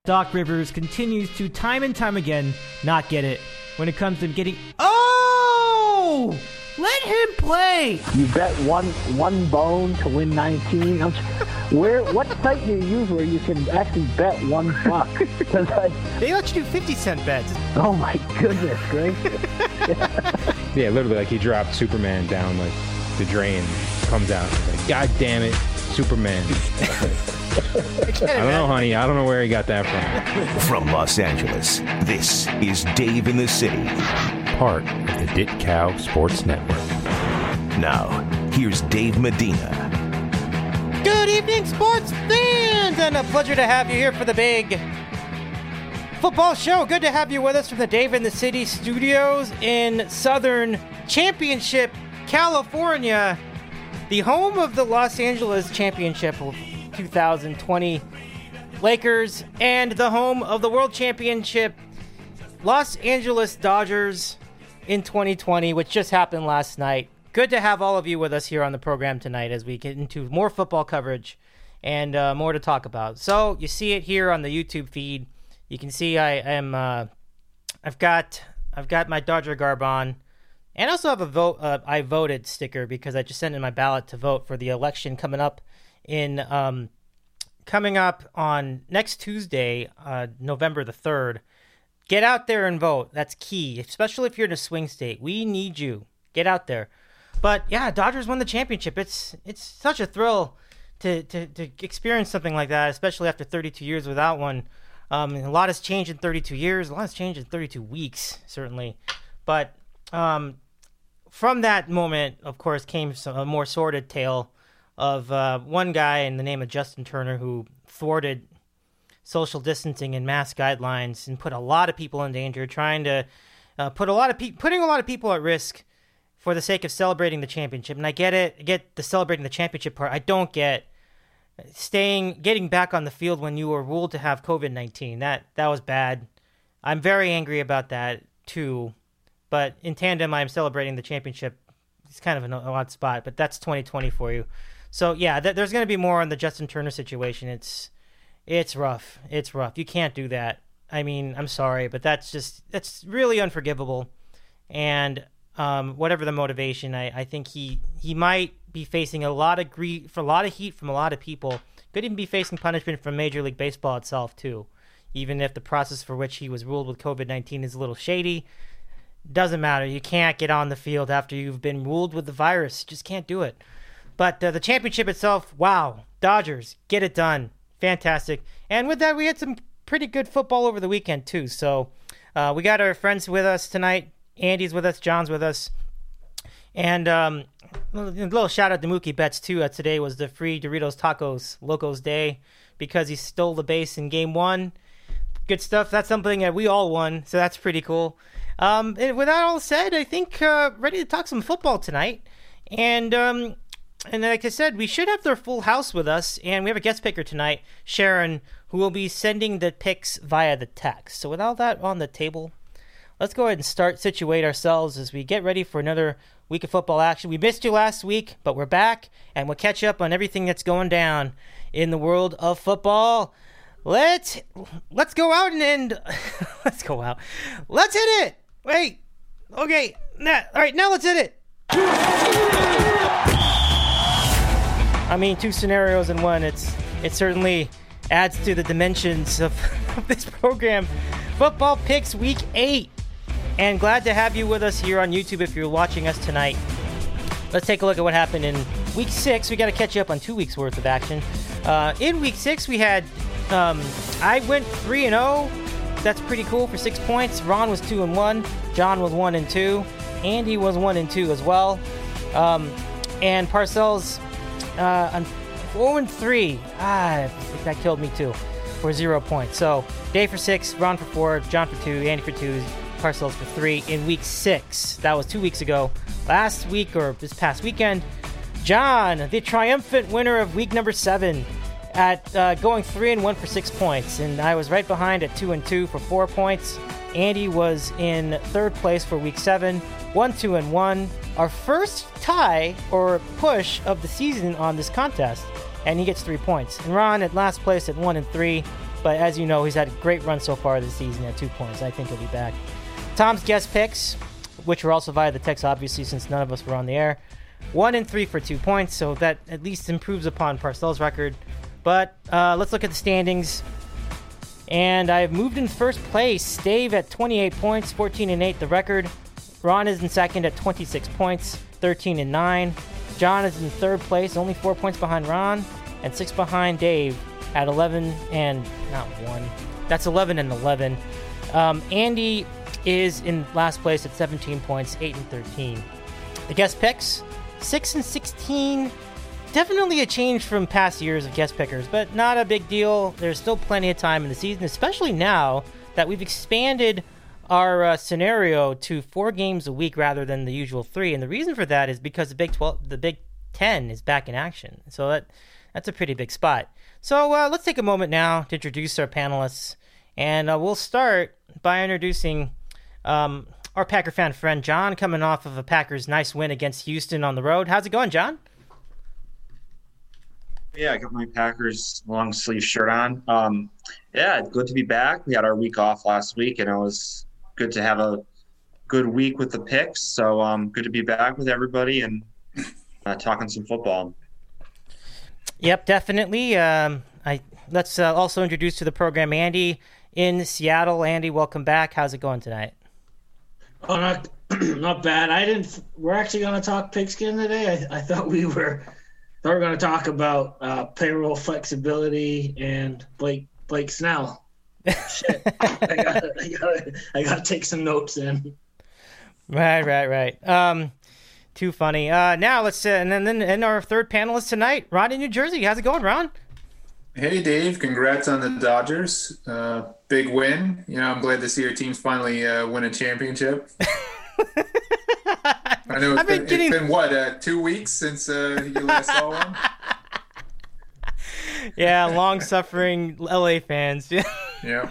Doc Rivers continues to time and time again not get it when it comes to getting. Oh! Let him play! You bet one bone to win 19. What site do you use where you can actually bet $1? They let you do 50-cent bets. Oh my goodness gracious. Yeah, literally, like he dropped Superman down like the drain, comes out, like, God damn it, Superman. I don't know, honey. I don't know where he got that from. From Los Angeles, this is Dave in the City. Part of the Dit Cow Sports Network. Now, here's Dave Medina. Good evening, sports fans, and a pleasure to have you here for the big football show. Good to have you with us from the Dave in the City studios in Southern Championship, California, the home of the Los Angeles Championship 2020 Lakers and the home of the World Championship Los Angeles Dodgers in 2020, which just happened last night. Good to have all of you with us here on the program tonight as we get into more football coverage and more to talk about. So you see it here on the YouTube feed. You can see I've got my Dodger garb on, and I also have a vote. I voted sticker because I just sent in my ballot to vote for the election coming up on next Tuesday, November the 3rd. Get out there and vote. That's key, especially if you're in a swing state. We need you. Get out there. But yeah, Dodgers won the championship. It's such a thrill to experience something like that, especially after 32 years without one. A lot has changed in 32 years. A lot has changed in 32 weeks, certainly. But from that moment, of course, came a more sordid tale of one guy in the name of Justin Turner who thwarted social distancing and mask guidelines and put a lot of people in danger, trying to putting a lot of people at risk for the sake of celebrating the championship. And I get it. I get the celebrating the championship part. I don't get getting back on the field when you were ruled to have COVID-19. That was bad. I'm very angry about that too. But in tandem, I'm celebrating the championship. It's kind of an odd spot, but that's 2020 for you. So yeah, there's going to be more on the Justin Turner situation. It's rough. It's rough. You can't do that. I mean, I'm sorry, but that's really unforgivable. And whatever the motivation, I think he might be facing a lot of grief, a lot of heat from a lot of people. Could even be facing punishment from Major League Baseball itself too, even if the process for which he was ruled with COVID-19 is a little shady. Doesn't matter. You can't get on the field after you've been ruled with the virus. You just can't do it. But the championship itself, wow, Dodgers, get it done. Fantastic. And with that, we had some pretty good football over the weekend too. So we got our friends with us tonight. Andy's with us. John's with us. And a little shout out to Mookie Betts too. Today was the free Doritos Tacos Locos Day because he stole the base in game 1. Good stuff. That's something that we all won, so that's pretty cool. And with that all said, I think ready to talk some football tonight. And like I said, we should have their full house with us, and we have a guest picker tonight, Sharon, who will be sending the picks via the text. So with all that on the table, let's go ahead and situate ourselves as we get ready for another week of football action. We missed you last week, but we're back, and we'll catch up on everything that's going down in the world of football. Let's go out and let's go out. Let's hit it. Wait. Okay. All right, now let's hit it. I mean, 2 scenarios in one. It certainly adds to the dimensions of this program. Football Picks Week 8. And glad to have you with us here on YouTube if you're watching us tonight. Let's take a look at what happened in Week 6. We got to catch you up on 2 weeks' worth of action. In Week 6, we had... I went 3-0. That's pretty cool for 6 points. Ron was 2-1. John was 1-2. Andy was 1-2 as well. And Parcells 0-3. That killed me too. For 0 points. So Dave for 6, Ron for 4, John for 2, Andy for 2, Parcells for 3 in Week 6. That was 2 weeks ago. Last week, or this past weekend, John, the triumphant winner of week number 7, at going 3-1 for 6 points, and I was right behind at 2-2 for 4 points. Andy was in 3rd place for week 7, 1-2-1. Our first tie or push of the season on this contest, and he gets 3 points. And Ron at last place at 1-3, But as you know, he's had a great run so far this season at 2 points. I think he'll be back. Tom's guest picks, which were also via the text, obviously, since none of us were on the air. 1 and 3 for 2 points, so that at least improves upon Parcells' record. But let's look at the standings. And I've moved in first place. Dave at 28 points, 14 and 8, the record. Ron is in second at 26 points, 13 and 9. John is in third place, only 4 points behind Ron, and 6 behind Dave at 11 and not 1. That's 11 and 11. Andy is in last place at 17 points, 8 and 13. The guest picks, 6 and 16. Definitely a change from past years of guest pickers, but not a big deal. There's still plenty of time in the season, especially now that we've expanded our scenario to 4 games a week rather than the usual 3. And the reason for that is because the Big Ten is back in action. So that's a pretty big spot. So let's take a moment now to introduce our panelists. And we'll start by introducing our Packer fan friend, John, coming off of a Packers' nice win against Houston on the road. How's it going, John? Yeah, I got my Packers long sleeve shirt on. Yeah, good to be back. We had our week off last week, and it was good to have a good week with the picks. So good to be back with everybody and talking some football. Yep, definitely. Let's also introduce to the program Andy in Seattle. Andy, welcome back. How's it going tonight? Oh, not bad. We're actually going to talk pigskin today. I thought we were going to talk about payroll flexibility and Blake Snell. Shit, I got to take some notes in. Right. Too funny. Now let's and then our third panelist tonight, Ron in New Jersey. How's it going, Ron? Hey, Dave. Congrats on the Dodgers. Big win. I'm glad to see your team's finally win a championship. I know it's been what, 2 weeks since you last saw one? Yeah, long-suffering LA fans. Yeah.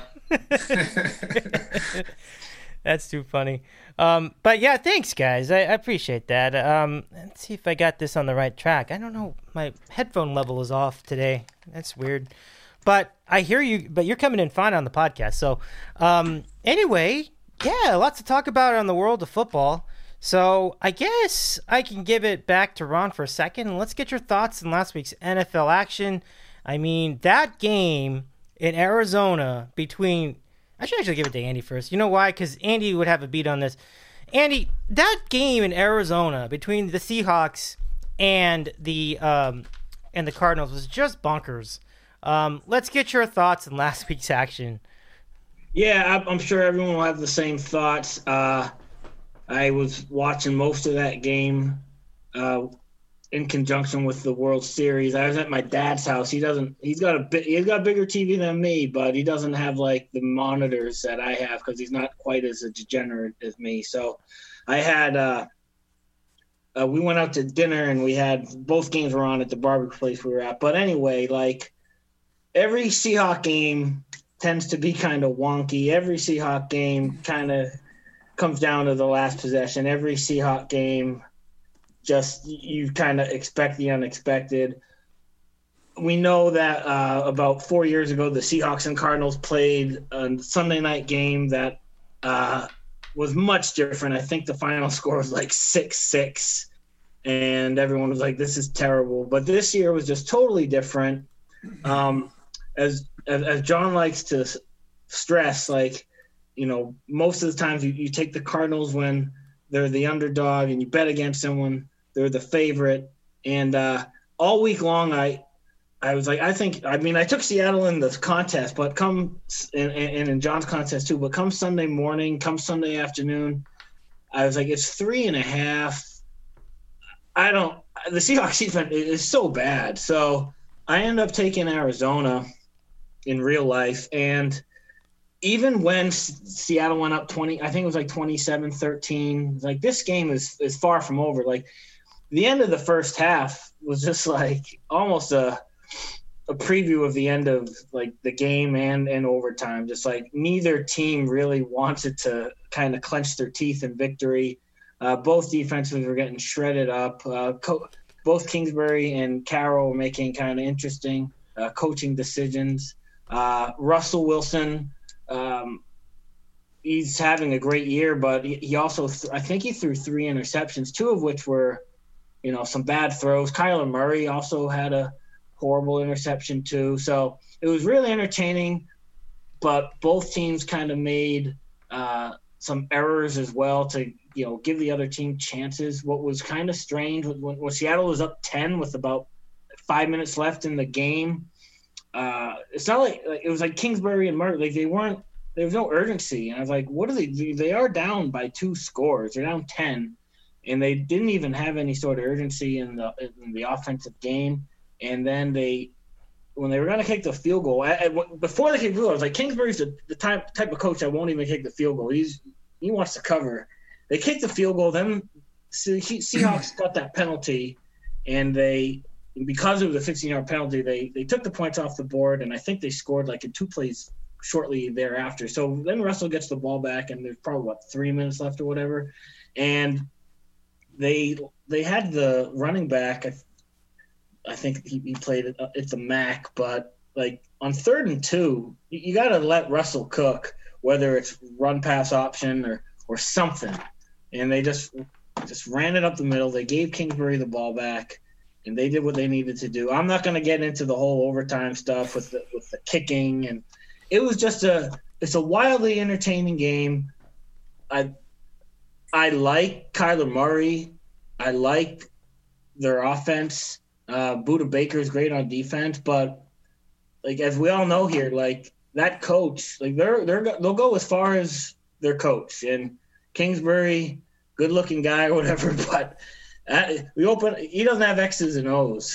That's too funny. But yeah, thanks, guys. I appreciate that. Let's see if I got this on the right track. I don't know. My headphone level is off today. That's weird. But I hear you, but you're coming in fine on the podcast. So anyway, yeah, lots to talk about on the world of football. So I guess I can give it back to Ron for a second, and let's get your thoughts on last week's NFL action. I mean, that game in Arizona between... I should actually give it to Andy first. You know why? Because Andy would have a beat on this. Andy, that game in Arizona between the Seahawks and the Cardinals was just bonkers. Let's get your thoughts on last week's action. Yeah, I'm sure everyone will have the same thoughts. I was watching most of that game in conjunction with the World Series. I was at my dad's house. He's got a bigger TV than me, but he doesn't have like the monitors that I have because he's not quite as a degenerate as me. So I had we went out to dinner and we had both games were on at the barbecue place we were at. But anyway, like every Seahawk game tends to be kind of wonky. Every Seahawk game kind of comes down to the last possession. Every Seahawk game, just you kind of expect the unexpected. We know that about 4 years ago, the Seahawks and Cardinals played a Sunday night game that was much different. I think the final score was like 6-6, and everyone was like, this is terrible. But this year was just totally different. As John likes to stress, like, most of the times you take the Cardinals when they're the underdog and you bet against them when they're the favorite. And all week long, I was like, I took Seattle in the contest, but and in John's contest too, but come Sunday morning, come Sunday afternoon, I was like, it's 3.5. The Seahawks defense is so bad. So I ended up taking Arizona in real life. And even when Seattle went up 20, I think it was like 27-13, like this game is far from over. Like the end of the first half was just like almost a preview of the end of like the game and overtime. Just like neither team really wanted to kind of clench their teeth in victory. Both defenses were getting shredded up. Both Kingsbury and Carroll were making kind of interesting coaching decisions. Russell Wilson, he's having a great year, but he also I think he threw 3 interceptions, 2 of which were, some bad throws. Kyler Murray also had a horrible interception too. So it was really entertaining, but both teams kind of made some errors as well to give the other team chances. What was kind of strange when Seattle was up 10 with about 5 minutes left in the game, it's not like it was like Kingsbury and Murray, like there was no urgency. And I was like, what are they do? They are down by 2 scores. They're down 10, and they didn't even have any sort of urgency in the offensive game. And then when they were going to kick the field goal, before they kicked the field goal, I was like, Kingsbury's the type of coach that won't even kick the field goal. He wants to cover. They kicked the field goal. Then Seahawks got that penalty, and because it was a 16-yard penalty, they took the points off the board, and I think they scored like in 2 plays shortly thereafter. So then Russell gets the ball back, and there's probably 3 minutes left or whatever, and they had the running back. I think he played it at the MAC, but like on 3rd and 2, you got to let Russell cook, whether it's run pass option or something. And they just ran it up the middle. They gave Kingsbury the ball back, and they did what they needed to do. I'm not going to get into the whole overtime stuff with the kicking, and it was just it's a wildly entertaining game. I like Kyler Murray. I like their offense. Budda Baker's great on defense, but like as we all know here, like that coach, like they'll go as far as their coach. And Kingsbury, good-looking guy or whatever, but he doesn't have X's and O's.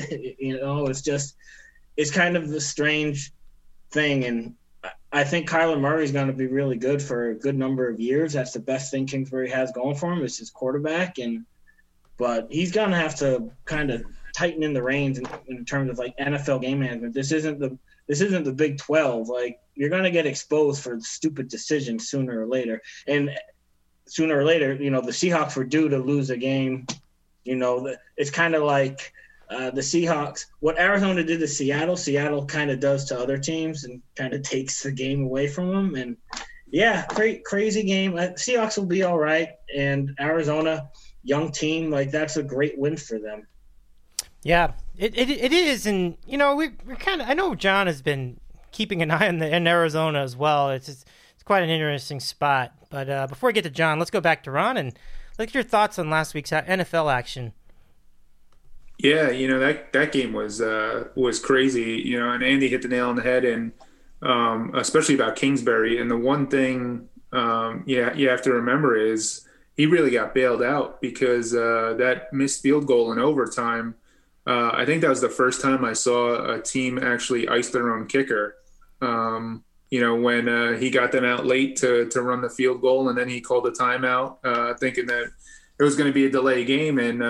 It's kind of a strange thing, and I think Kyler Murray is going to be really good for a good number of years. That's the best thing Kingsbury has going for him is his quarterback, but he's going to have to kind of tighten in the reins in terms of like NFL game management. This isn't the Big 12. Like you're going to get exposed for stupid decisions sooner or later. And sooner or later, the Seahawks were due to lose a game. It's kind of like the Seahawks. What Arizona did to Seattle kind of does to other teams and kind of takes the game away from them. And yeah, crazy game. Seahawks will be all right. And Arizona, young team, like that's a great win for them. Yeah, it is, and we're kind of. I know John has been keeping an eye on in Arizona as well. It's quite an interesting spot. But before we get to John, let's go back to Ron and look at your thoughts on last week's NFL action. Yeah, that game was crazy. And Andy hit the nail on the head, and especially about Kingsbury. And the one thing, you have to remember is he really got bailed out because that missed field goal in overtime. I think that was the first time I saw a team actually ice their own kicker. When he got them out late to run the field goal, and then he called a timeout, thinking that it was going to be a delay game, and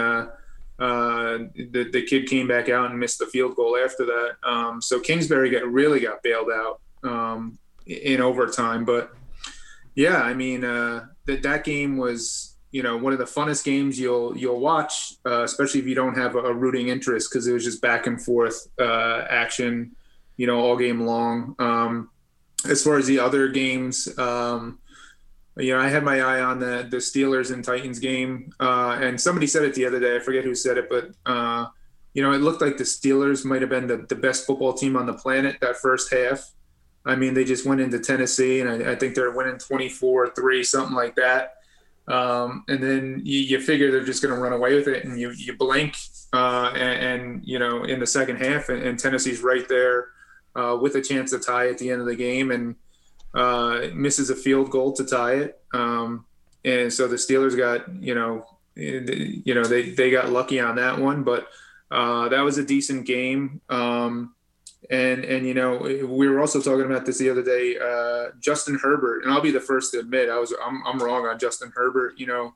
the kid came back out and missed the field goal after that. So Kingsbury really got bailed out in overtime. But yeah, I mean that game was one of the funnest games you'll watch, especially if you don't have a rooting interest, because it was just back and forth action, all game long. As far as the other games, I had my eye on the Steelers and Titans game, and somebody said it the other day. I forget who said it, but it looked like the Steelers might have been the best football team on the planet that first half. I mean, they just went into Tennessee, and I think they're winning 24-3, something like that. And then you figure they're just going to run away with it, and you blink, and in the second half, and Tennessee's right there with a chance to tie at the end of the game, and misses a field goal to tie it. And so the Steelers got, they got lucky on that one, but that was a decent game. And we were also talking about this the other day, Justin Herbert, and I'll be the first to admit I'm wrong on Justin Herbert.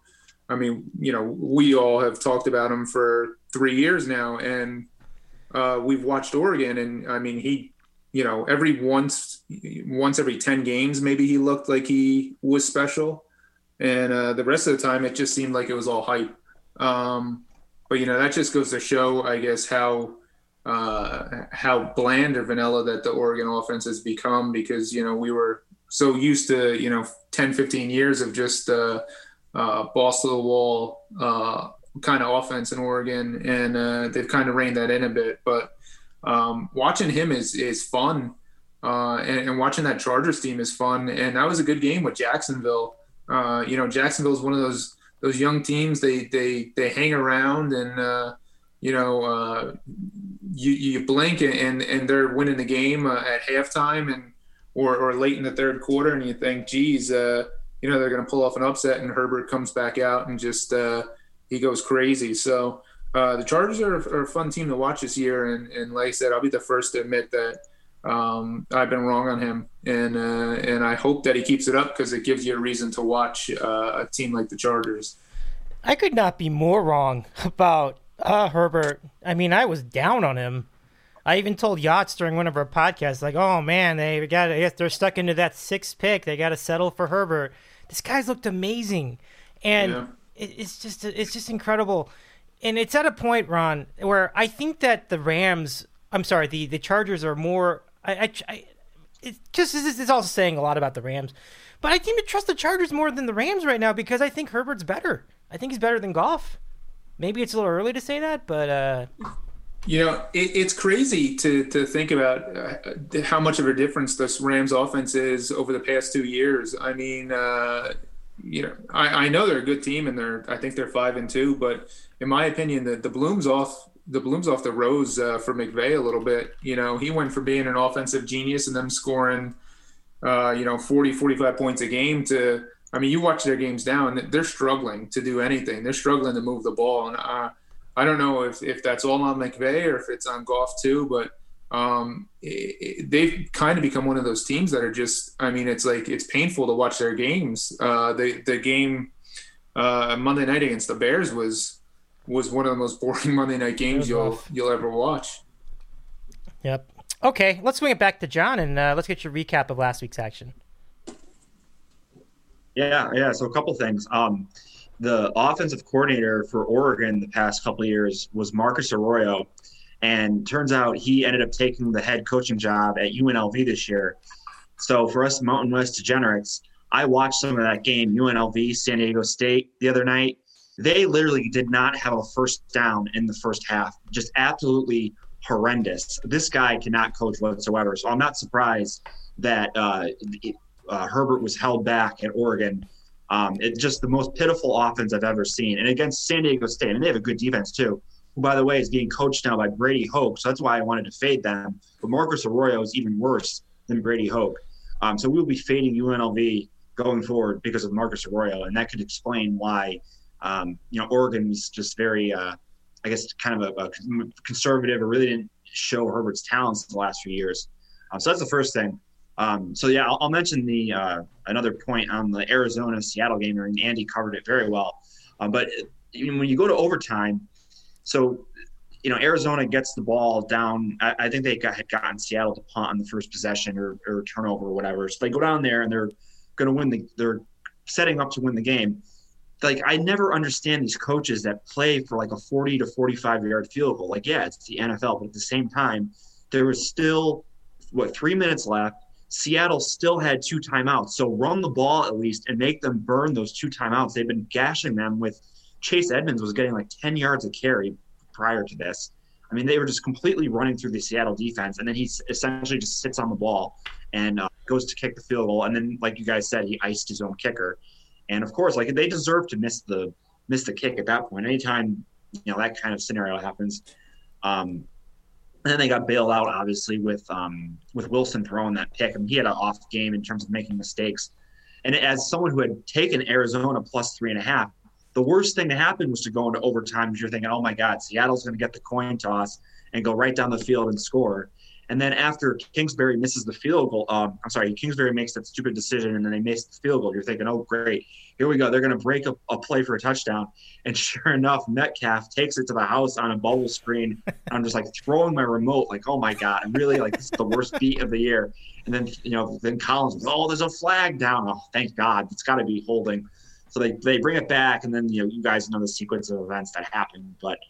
We all have talked about him for 3 years now, and we've watched Oregon, and I mean, he, once every 10 games, maybe he looked like he was special. And the rest of the time, it just seemed like it was all hype. But, that just goes to show, I guess, how how bland or vanilla that the Oregon offense has become, because, we were so used to, 10, 15 years of just balls to the wall kind of offense in Oregon. And they've kind of reined that in a bit. But watching him is fun. And watching that Chargers team is fun. And that was a good game with Jacksonville. Jacksonville is one of those young teams. They hang around, and you blink and they're winning the game at halftime or late in the third quarter, and you think, geez, they're going to pull off an upset, and Herbert comes back out and just he goes crazy. So the Chargers are a fun team to watch this year, and like I said, I'll be the first to admit that I've been wrong on him, and I hope that he keeps it up, because it gives you a reason to watch a team like the Chargers. I could not be more wrong about Herbert. I mean, I was down on him. I even told Yachts during one of our podcasts, like, "Oh man, they're stuck into that 6th pick. They got to settle for Herbert." This guy's looked amazing, and it's just incredible. And it's at a point, Ron, where I think that the Chargers are more. It's also saying a lot about the Rams, but I seem to trust the Chargers more than the Rams right now, because I think Herbert's better. I think he's better than Goff. Maybe it's a little early to say that, but it's crazy to think about how much of a difference this Rams offense is over the past 2 years. I mean, I know they're a good team, and I think they're 5-2, but in my opinion, the bloom's off the rose for McVay a little bit. He went from being an offensive genius and them scoring 40, 45 points a game to, I mean, you watch their games now and they're struggling to do anything. They're struggling to move the ball. And I don't know if that's all on McVay or if it's on Goff too, but they've kind of become one of those teams that are just, I mean, it's painful to watch their games. The game Monday night against the Bears was one of the most boring Monday night games you'll ever watch. Yep. Okay, let's swing it back to John, and let's get your recap of last week's action. Yeah. So a couple things. The offensive coordinator for Oregon the past couple of years was Marcus Arroyo, and turns out he ended up taking the head coaching job at UNLV this year. So for us Mountain West degenerates, I watched some of that game, UNLV, San Diego State, the other night. They literally did not have a first down in the first half. Just absolutely horrendous. This guy cannot coach whatsoever. So I'm not surprised that Herbert was held back at Oregon. It's just the most pitiful offense I've ever seen. And against San Diego State, and they have a good defense too, who, by the way, is being coached now by Brady Hoke. So that's why I wanted to fade them. But Marcus Arroyo is even worse than Brady Hoke. So we'll be fading UNLV going forward because of Marcus Arroyo. And that could explain why Oregon was just very, I guess, kind of a conservative, or really didn't show Herbert's talents the last few years. So that's the first thing. I'll mention another point on the Arizona-Seattle game, and Andy covered it very well. But when you go to overtime, so Arizona gets the ball down. I think they had gotten Seattle to punt on the first possession or turnover or whatever. So they go down there and they're going to win. They're setting up to win the game. Like, I never understand these coaches that play for like a 40 to 45-yard field goal. Like, yeah, it's the NFL, but at the same time, there was still 3 minutes left. Seattle still had 2 timeouts. So run the ball at least and make them burn those 2 timeouts. They've been gashing them with Chase Edmonds was getting like 10 yards a carry prior to this. I mean, they were just completely running through the Seattle defense, and then he essentially just sits on the ball and goes to kick the field goal. And then, like you guys said, he iced his own kicker. And of course, like, they deserve to miss the kick at that point. Anytime that kind of scenario happens. And then they got bailed out, obviously, with Wilson throwing that pick. I mean, he had an off game in terms of making mistakes. And as someone who had taken Arizona plus 3.5, the worst thing to happen was to go into overtime, because you're thinking, oh my God, Seattle's going to get the coin toss and go right down the field and score. And then after Kingsbury misses the field goal, Kingsbury makes that stupid decision and then they miss the field goal. You're thinking, oh, great, here we go. They're going to break a play for a touchdown. And sure enough, Metcalf takes it to the house on a bubble screen. I'm just like throwing my remote, like, oh my God, I'm really like, this is the worst beat of the year. And then, then Collins goes, oh, there's a flag down. Oh, thank God, it's got to be holding. So they bring it back, and then you guys know the sequence of events that happened. But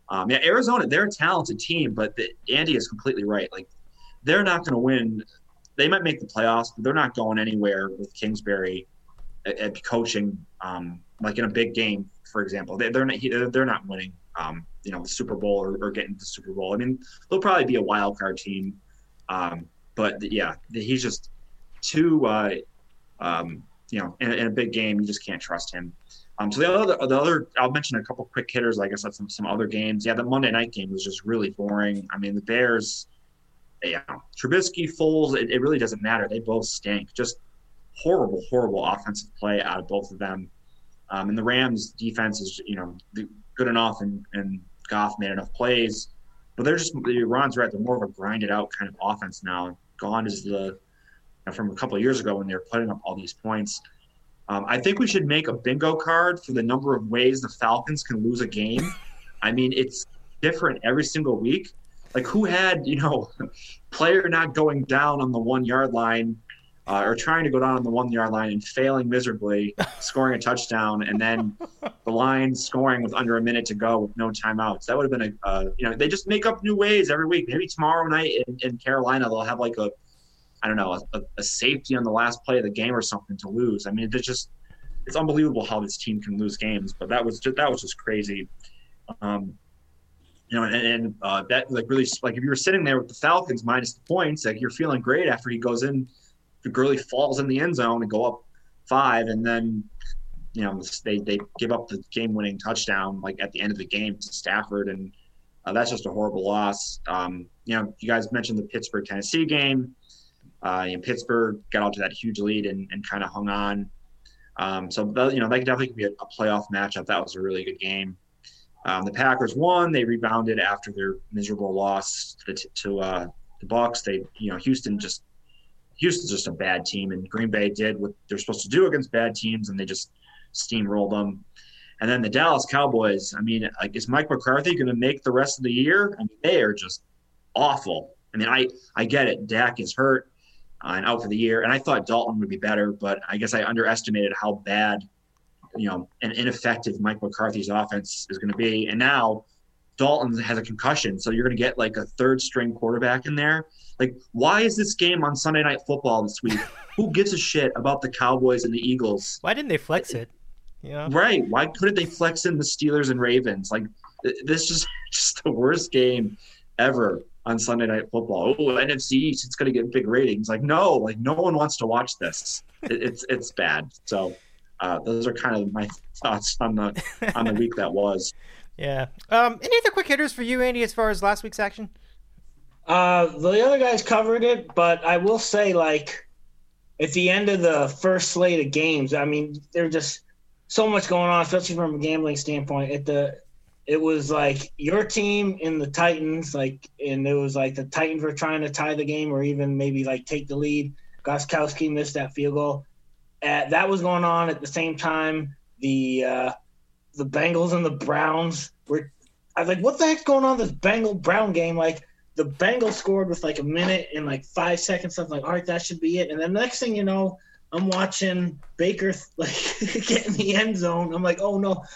Yeah, Arizona, they're a talented team, but Andy is completely right. Like, they're not going to win. They might make the playoffs, but they're not going anywhere with Kingsbury at coaching, like in a big game, for example. They're not winning, the Super Bowl or getting to the Super Bowl. I mean, they'll probably be a wild card team, but yeah, he's just too, in a big game, you just can't trust him. So the other, I'll mention a couple quick hitters. I guess that's some other games. Yeah, the Monday night game was just really boring. I mean, the Bears, Trubisky, Foles, it really doesn't matter. They both stink. Just horrible offensive play out of both of them. And the Rams defense is, good enough, and Goff made enough plays. But Ron's right. They're more of a grinded out kind of offense now. Gone is from a couple of years ago when they were putting up all these points. I think we should make a bingo card for the number of ways the Falcons can lose a game. I mean, it's different every single week. Like, who had, player not going down on the 1 yard line or trying to go down on the 1 yard line and failing miserably, scoring a touchdown, and then the Lions scoring with under a minute to go with no timeouts. That would have been they just make up new ways every week. Maybe tomorrow night in Carolina, they'll have like a safety on the last play of the game or something to lose. I mean, it's unbelievable how this team can lose games, but that was just crazy. That like really, like if you were sitting there with the Falcons minus the points, like you're feeling great after he goes in, the Gurley falls in the end zone and go up 5, and then they give up the game-winning touchdown like at the end of the game to Stafford, and that's just a horrible loss. You guys mentioned the Pittsburgh-Tennessee game. Pittsburgh got out to that huge lead and kind of hung on. So that definitely could be a playoff matchup. That was a really good game. The Packers won. They rebounded after their miserable loss to the Bucs. Houston's just a bad team, and Green Bay did what they're supposed to do against bad teams, and they just steamrolled them. And then the Dallas Cowboys. I mean, like, is Mike McCarthy going to make the rest of the year? I mean, they are just awful. I mean, I get it. Dak is hurt and out for the year, and I thought Dalton would be better, but I guess I underestimated how bad, and ineffective Mike McCarthy's offense is going to be. And now Dalton has a concussion, so you're going to get like a third-string quarterback in there. Like, why is this game on Sunday Night Football this week? Who gives a shit about the Cowboys and the Eagles? Why didn't they flex it? Right. Why couldn't they flex in the Steelers and Ravens? Like, this is just the worst game ever on Sunday Night Football. Oh, NFC East, it's going to get big ratings. Like, no one wants to watch this. It's bad. So those are kind of my thoughts on the week that was. Yeah. Any other quick hitters for you, Andy, as far as last week's action? The other guys covered it, but I will say, like, at the end of the first slate of games, I mean, there was just so much going on, especially from a gambling standpoint. It was like your team and the Titans, and it was like the Titans were trying to tie the game or even maybe like take the lead. Gostkowski missed that field goal. That was going on at the same time. The Bengals and the Browns I was like, what the heck's going on in this Bengal-Brown game? Like, the Bengals scored with like a minute and like 5 seconds. I'm like, all right, that should be it. And then the next thing you know, I'm watching Baker get in the end zone. I'm like, oh no,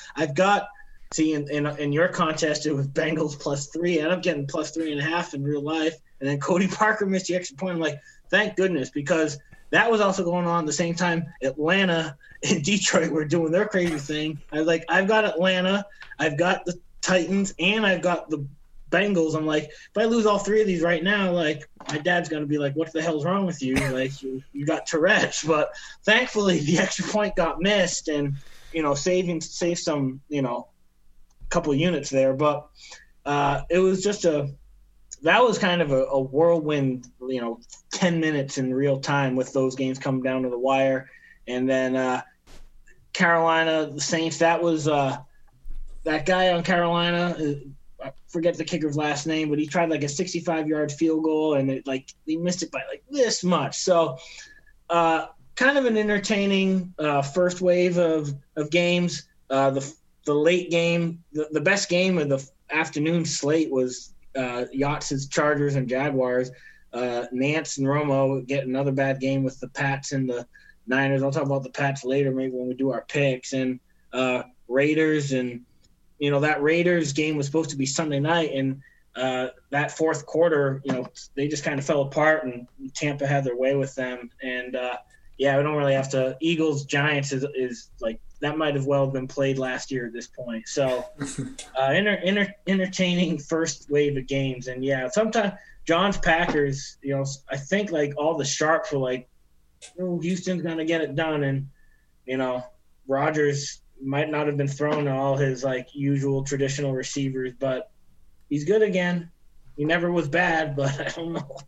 in your contest it was Bengals +3, and I'm getting +3.5 in real life. And then Cody Parker missed the extra point. I'm like, thank goodness, because that was also going on at the same time. Atlanta and Detroit were doing their crazy thing. I was like, I've got Atlanta, I've got the Titans, and I've got the Bengals. I'm like, if I lose all 3 of these right now, like, my dad's going to be like, what the hell's wrong with you? Like, you got Tourette's. But thankfully the extra point got missed and, saved some, couple units there. But it was just that was kind of a whirlwind, 10 minutes in real time with those games coming down to the wire. And then Carolina, the Saints, that was that guy on Carolina, I forget the kicker's last name, but he tried like a 65-yard field goal, and he missed it by like this much. So kind of an entertaining first wave of games. The late game, the best game of the afternoon slate was Yachts' Chargers and Jaguars. Nance and Romo get another bad game with the Pats and the Niners. I'll talk about the Pats later, maybe when we do our picks. And Raiders and that Raiders game was supposed to be Sunday night, and that fourth quarter, they just kind of fell apart, and Tampa had their way with them. And we don't really have to. Eagles Giants is like that might have well been played last year at this point. So entertaining first wave of games, and sometimes John's Packers. I think like all the sharps were like, Houston's gonna get it done, and Rodgers might not have been thrown to all his like usual traditional receivers, but he's good again. He never was bad, but I don't know.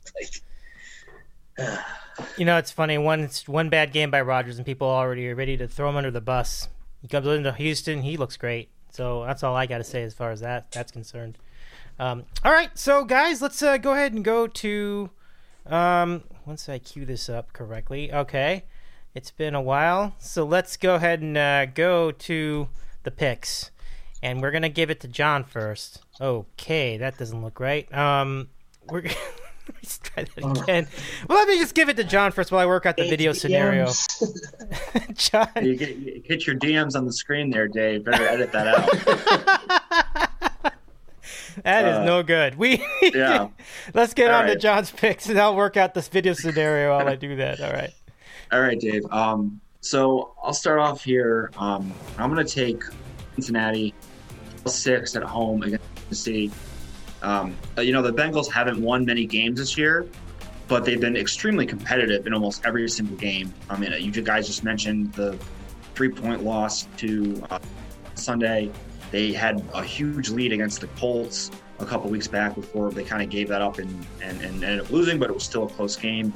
It's funny. One bad game by Rodgers, and people already are ready to throw him under the bus. He comes into Houston, he looks great. So that's all I got to say as far as that's concerned. All right, so guys, let's go ahead and go to. Once I cue this up correctly, okay. It's been a while, so let's go ahead and go to the picks, and we're gonna give it to John first. Okay, that doesn't look right. We're let's try that again. Well, let me just give it to John first while I work out the video scenario. John, you get your DMs on the screen there, Dave. Better edit that out. That is no good. Let's get on to John's picks, and I'll work out this video scenario while I do that. All right. All right, Dave. So I'll start off here. I'm going to take Cincinnati 6 at home against Tennessee. The Bengals haven't won many games this year, but they've been extremely competitive in almost every single game. I mean, you guys just mentioned the 3-point loss to Sunday. They had a huge lead against the Colts a couple weeks back before they kind of gave that up and ended up losing, but it was still a close game.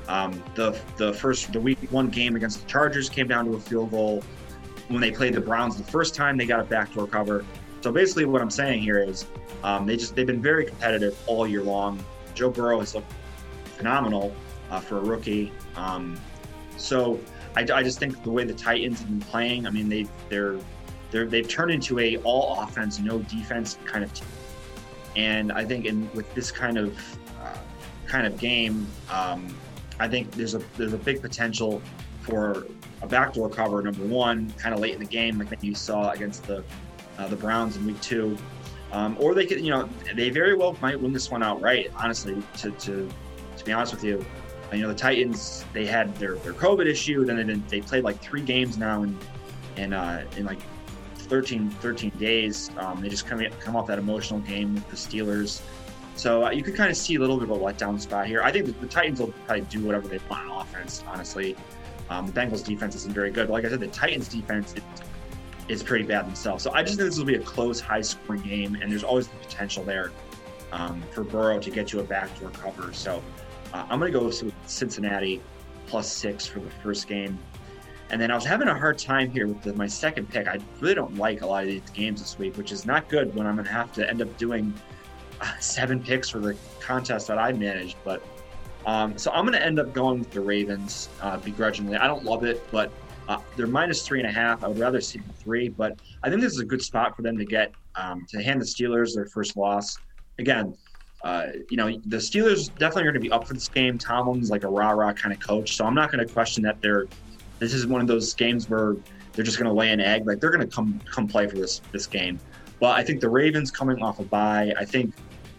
The week one game against the Chargers came down to a field goal. When they played the Browns the first time, they got a backdoor cover. So basically what I'm saying here is they've been very competitive all year long. Joe Burrow has looked phenomenal for a rookie. So I just think the way the Titans have been playing, I mean, they've turned into a all offense, no defense kind of team. And I think with this kind of game, I think there's a big potential for a backdoor cover, number one, kind of late in the game, like you saw against the Browns in week 2. Or they could, they very well might win this one outright, honestly, to be honest with you. The Titans, they had their COVID issue, then they played like 3 games now in like 13 days. They just come off that emotional game with the Steelers. So you could kind of see a little bit of a letdown spot here. I think the Titans will probably do whatever they want on offense, honestly. The Bengals defense isn't very good. But like I said, the Titans defense is pretty bad themselves. So I just think this will be a close, high-scoring game, and there's always the potential there for Burrow to get you a backdoor cover. So I'm going to go with Cincinnati +6 for the first game. And then I was having a hard time here with my second pick. I really don't like a lot of these games this week, which is not good when I'm going to have to end up doing 7 picks for the contest that I managed. But so I'm going to end up going with the Ravens begrudgingly. I don't love it, but they're -3.5. I would rather see 3, but I think this is a good spot for them to get to hand the Steelers their first loss. Again, the Steelers definitely are going to be up for this game. Tomlin's like a rah-rah kind of coach, so I'm not going to question that this is one of those games where they're just going to lay an egg. Like, they're going to come play for this game. But I think the Ravens coming off a bye, I think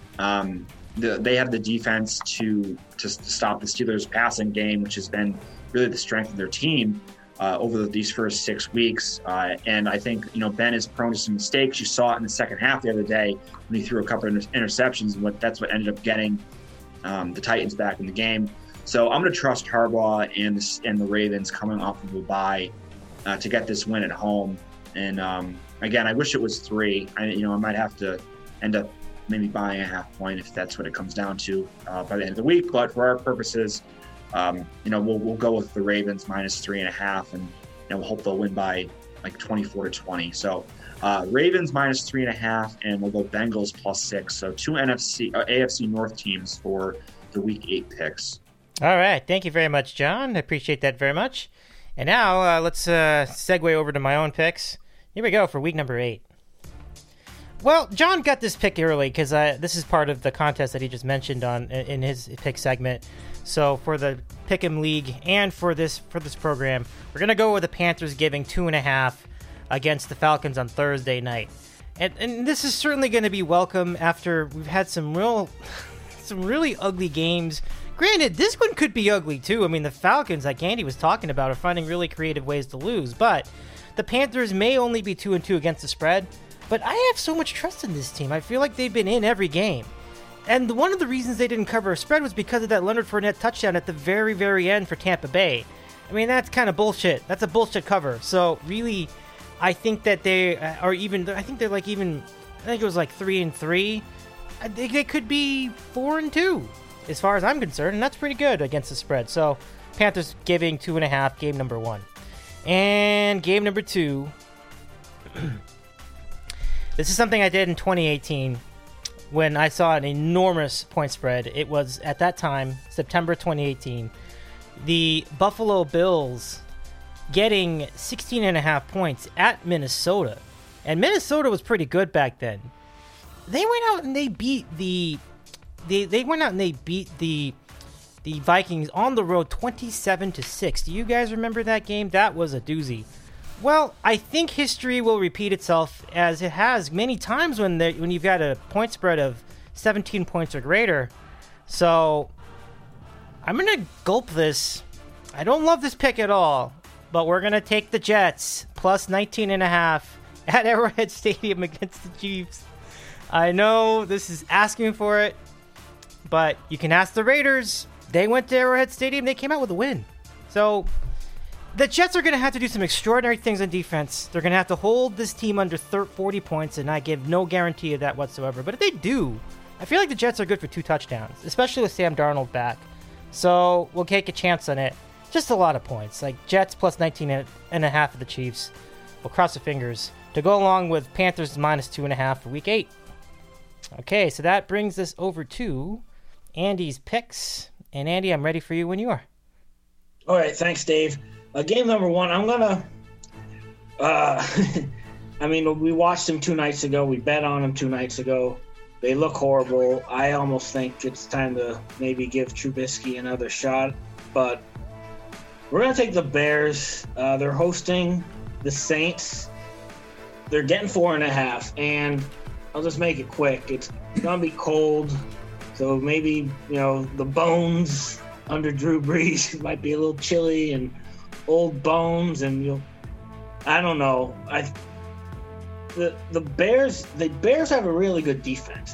they have the defense to stop the Steelers' passing game, which has been really the strength of their team over these first 6 weeks. And I think, Ben is prone to some mistakes. You saw it in the second half the other day when he threw a couple of interceptions, and that's what ended up getting the Titans back in the game. So I'm going to trust Harbaugh and the Ravens coming off of a bye to get this win at home. And again, I wish it was 3. I might have to end up maybe buying a half point if that's what it comes down to by the end of the week. But for our purposes, we'll go with the Ravens -3.5, and we'll hope they'll win by like 24-20. So Ravens -3.5, and we'll go Bengals +6. So 2 AFC North teams for the Week 8 picks. All right. Thank you very much, John. I appreciate that very much. And now let's segue over to my own picks. Here we go for week number 8. Well, John got this pick early because this is part of the contest that he just mentioned in his pick segment. So for the Pick'em League and for this program, we're going to go with the Panthers giving 2.5 against the Falcons on Thursday night. And this is certainly going to be welcome after we've had some really ugly games. Granted, this one could be ugly too. I mean, the Falcons, like Andy was talking about, are finding really creative ways to lose. But the Panthers may only be 2-2 against the spread. But I have so much trust in this team. I feel like they've been in every game. And one of the reasons they didn't cover a spread was because of that Leonard Fournette touchdown at the very, very end for Tampa Bay. I mean, that's kind of bullshit. That's a bullshit cover. So really, I think that they are even. I think they're like even. I think it was like 3-3. I think they could be 4-2, as far as I'm concerned, and that's pretty good against the spread. So Panthers giving 2.5. Game number 1, and game number 2. This is something I did in 2018 when I saw an enormous point spread. It was at that time, September 2018, the Buffalo Bills getting 16.5 points at Minnesota. And Minnesota was pretty good back then. They went out and they beat the Vikings on the road 27-6. Do you guys remember that game? That was a doozy. Well, I think history will repeat itself as it has many times when you've got a point spread of 17 points or greater. So I'm going to gulp this. I don't love this pick at all, but we're going to take the Jets plus 19.5 at Arrowhead Stadium against the Chiefs. I know this is asking for it, but you can ask the Raiders. They went to Arrowhead Stadium. They came out with a win. So the Jets are going to have to do some extraordinary things on defense. They're going to have to hold this team under 40 points, and I give no guarantee of that whatsoever. But if they do, I feel like the Jets are good for 2 touchdowns, especially with Sam Darnold back. So we'll take a chance on it. Just a lot of points. Like Jets plus 19.5 of the Chiefs. We'll cross the fingers to go along with Panthers minus 2.5 for Week 8. Okay, so that brings us over to Andy's picks. And Andy, I'm ready for you when you are. All right, thanks, Dave. Game number 1, I'm going to... I mean, we watched them 2 nights ago. We bet on them 2 nights ago. They look horrible. I almost think it's time to maybe give Trubisky another shot. But we're going to take the Bears. They're hosting the Saints. They're getting 4.5. And I'll just make it quick. It's going to be cold. So maybe, the bones under Drew Brees might be a little chilly and old bones, and I don't know. The Bears have a really good defense.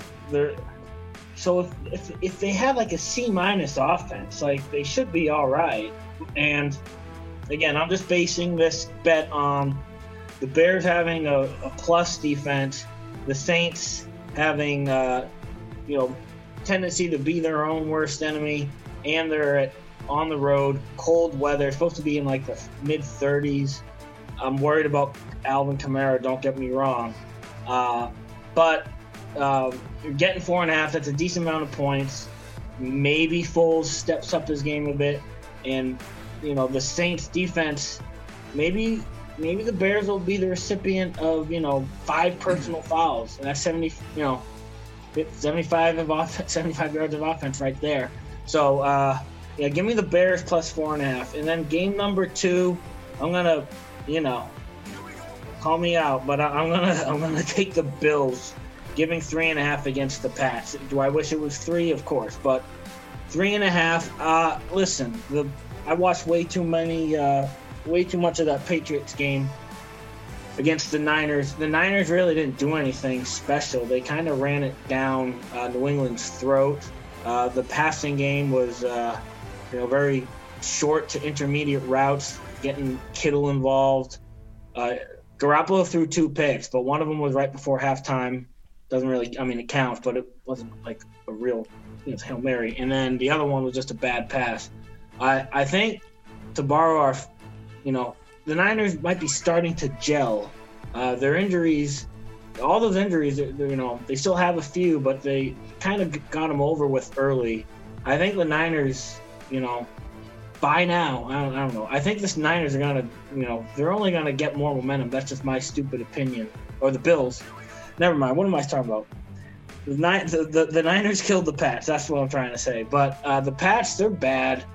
So if they have like a C- offense, like they should be all right. And again, I'm just basing this bet on the Bears having a plus defense, the Saints having tendency to be their own worst enemy, and they're on the road, cold weather. It's supposed to be in like the mid-30s. I'm worried about Alvin Kamara, don't get me wrong. But you're getting 4.5. That's a decent amount of points. Maybe Foles steps up his game a bit. And, the Saints defense, maybe the Bears will be the recipient of, 5 personal fouls. And that's 75 yards of offense right there. So, give me the Bears plus 4.5. And then game number 2, I'm gonna, call me out, but I'm gonna take the Bills, giving 3.5 against the Pats. Do I wish it was 3? Of course, but 3.5. Listen, I watched way too much of that Patriots game against the Niners. The Niners really didn't do anything special. They kind of ran it down New England's throat. The passing game was, very short to intermediate routes, getting Kittle involved. Garoppolo threw 2 picks, but one of them was right before halftime. Doesn't really, it counts, but it wasn't like a real Hail Mary. And then the other one was just a bad pass. I think, to borrow our, the Niners might be starting to gel. Their injuries, all those injuries, they still have a few, but they kind of got them over with early. I think the Niners, by now, I don't know. I think the Niners are going to, they're only going to get more momentum. That's just my stupid opinion. Or the Bills. Never mind. What am I talking about? The Niners killed the Pats. That's what I'm trying to say. But the Pats, they're bad.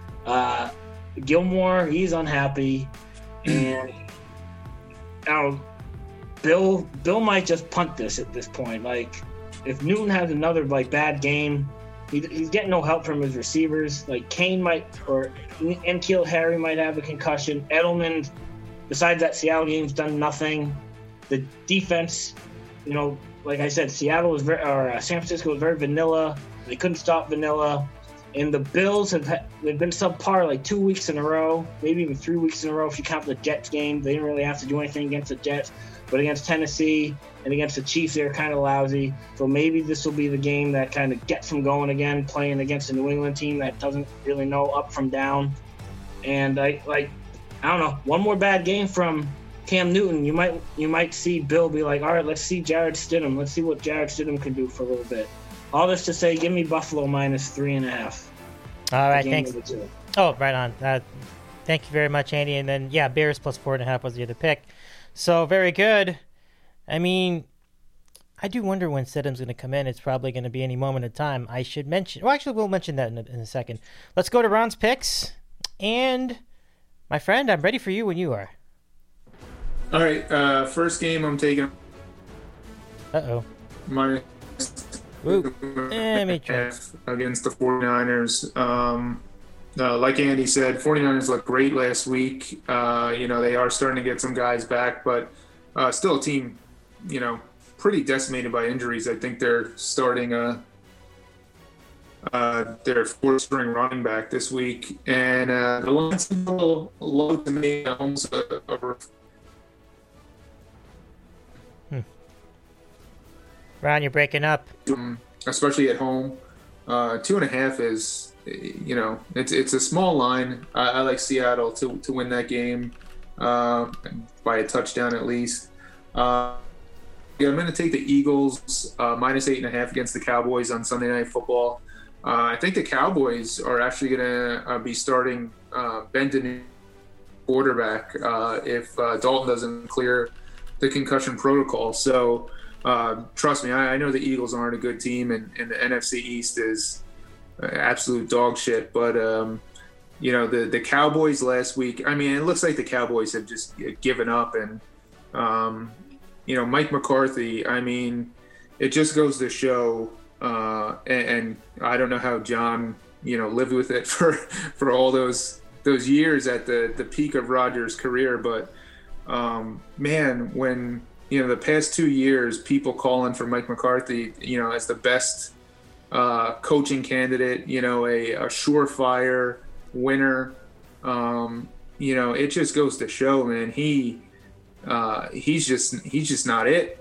Gilmore, he's unhappy. And Bill might just punt this at this point. Like, if Newton has another bad game, he's getting no help from his receivers. Like, Kane might, or N'Keal Harry might have a concussion. Edelman, besides that Seattle game's done nothing. The defense, like I said, San Francisco was very vanilla. They couldn't stop vanilla. And the Bills they've been subpar like 2 weeks in a row, maybe even 3 weeks in a row if you count the Jets game. They didn't really have to do anything against the Jets, but against Tennessee and against the Chiefs, they were kind of lousy. So maybe this will be the game that kind of gets them going again, playing against a New England team that doesn't really know up from down. And I don't know, one more bad game from Cam Newton, you might see Bill be like, all right, let's see Jarrett Stidham. Let's see what Jarrett Stidham can do for a little bit. All this to say, give me Buffalo -3.5. All right, thanks. Oh, right on. Thank you very much, Andy. And then, Bears +4.5 was the other pick. So, very good. I mean, I do wonder when Stidham's going to come in. It's probably going to be any moment of time. I should mention... Well, actually, we'll mention that in a second. Let's go to Ron's picks. And, my friend, I'm ready for you when you are. All right, first game I'm taking... Uh-oh. Minus... Let me try. Against the 49ers. Like Andy said, 49ers looked great last week. They are starting to get some guys back, but still a team, pretty decimated by injuries. I think they're starting their fourth-string running back this week. And the line's a little low to me. Almost Ron, you're breaking up. Especially at home. 2.5 is, it's a small line. I like Seattle to win that game by a touchdown at least. I'm going to take the Eagles -8.5 against the Cowboys on Sunday Night Football. I think the Cowboys are actually going to be starting Ben DiNucci quarterback if Dalton doesn't clear the concussion protocol. So trust me, I know the Eagles aren't a good team, and the NFC East is absolute dog shit. But the Cowboys last week, I mean, it looks like the Cowboys have just given up. And Mike McCarthy, I mean, it just goes to show. And I don't know how John lived with it for all those years at the peak of Rodgers' career. But man, when the past 2 years, people calling for Mike McCarthy, as the best coaching candidate, a surefire winner. It just goes to show, man. He's just not it.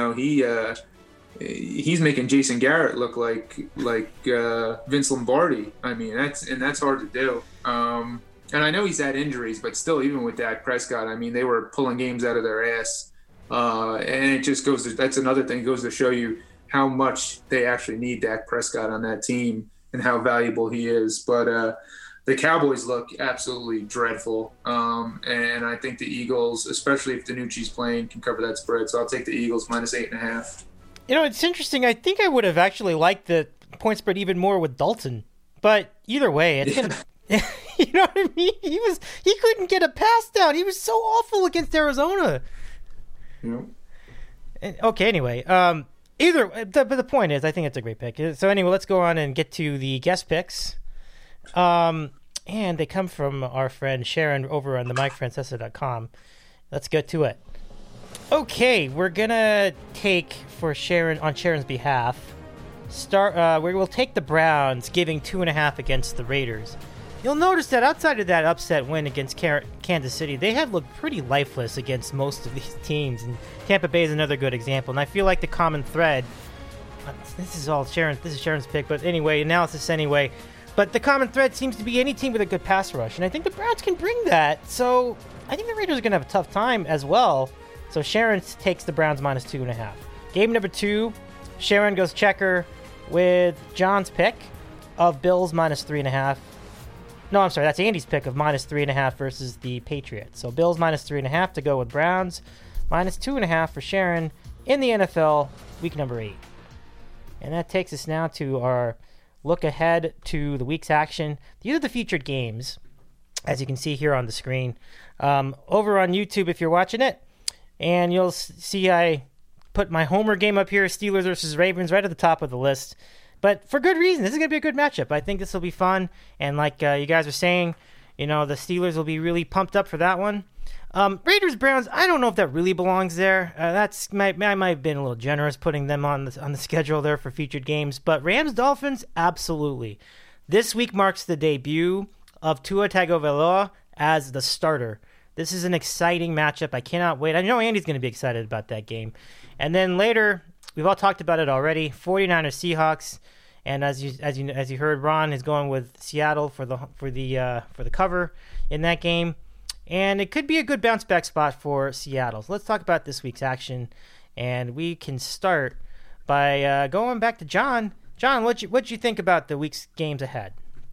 He's making Jason Garrett look like Vince Lombardi. I mean, that's hard to do. And I know he's had injuries, but still, even with Dak Prescott, I mean, they were pulling games out of their ass. And it just that's another thing. It goes to show you how much they actually need Dak Prescott on that team and how valuable he is. But the Cowboys look absolutely dreadful. And I think the Eagles, especially if DiNucci's playing, can cover that spread. So I'll take the Eagles -8.5. It's interesting. I think I would have actually liked the point spread even more with Dalton. But either way, it's going to... You know what I mean? He couldn't get a pass down. He was so awful against Arizona. Yeah. Okay, anyway. But the point is, I think it's a great pick. So anyway, let's go on and get to the guest picks. And they come from our friend Sharon over on the MikeFrancesa.com. Let's get to it. Okay, we're going to take for Sharon, on Sharon's behalf, we will take the Browns, giving 2.5 against the Raiders. You'll notice that outside of that upset win against Kansas City, they have looked pretty lifeless against most of these teams, and Tampa Bay is another good example. And I feel like the common thread, this is Sharon's pick, but anyway, analysis anyway. But the common thread seems to be any team with a good pass rush, and I think the Browns can bring that. So I think the Raiders are going to have a tough time as well. So Sharon takes the Browns -2.5. Game number 2, Sharon goes checker with John's pick of Bills -3.5. No, I'm sorry, that's Andy's pick of -3.5 versus the Patriots. So Bills -3.5 to go with Browns, -2.5 for Sharon in the NFL week number 8. And that takes us now to our look ahead to the week's action. These are the featured games, as you can see here on the screen. Over on YouTube, if you're watching it, And you'll see I put my homer game up here, Steelers versus Ravens, right at the top of the list. But for good reason. This is going to be a good matchup. I think this will be fun. And like you guys are saying, the Steelers will be really pumped up for that one. Raiders Browns, I don't know if that really belongs there. I might have been a little generous putting them on the schedule there for featured games. But Rams Dolphins, absolutely. This week marks the debut of Tua Tagovailoa as the starter. This is an exciting matchup. I cannot wait. I know Andy's going to be excited about that game. And then later, we've all talked about it already. 49ers Seahawks, and as you heard, Ron is going with Seattle for the cover in that game, and it could be a good bounce back spot for Seattle. So let's talk about this week's action, and we can start by going back to John. John, what'd you think about the week's games ahead?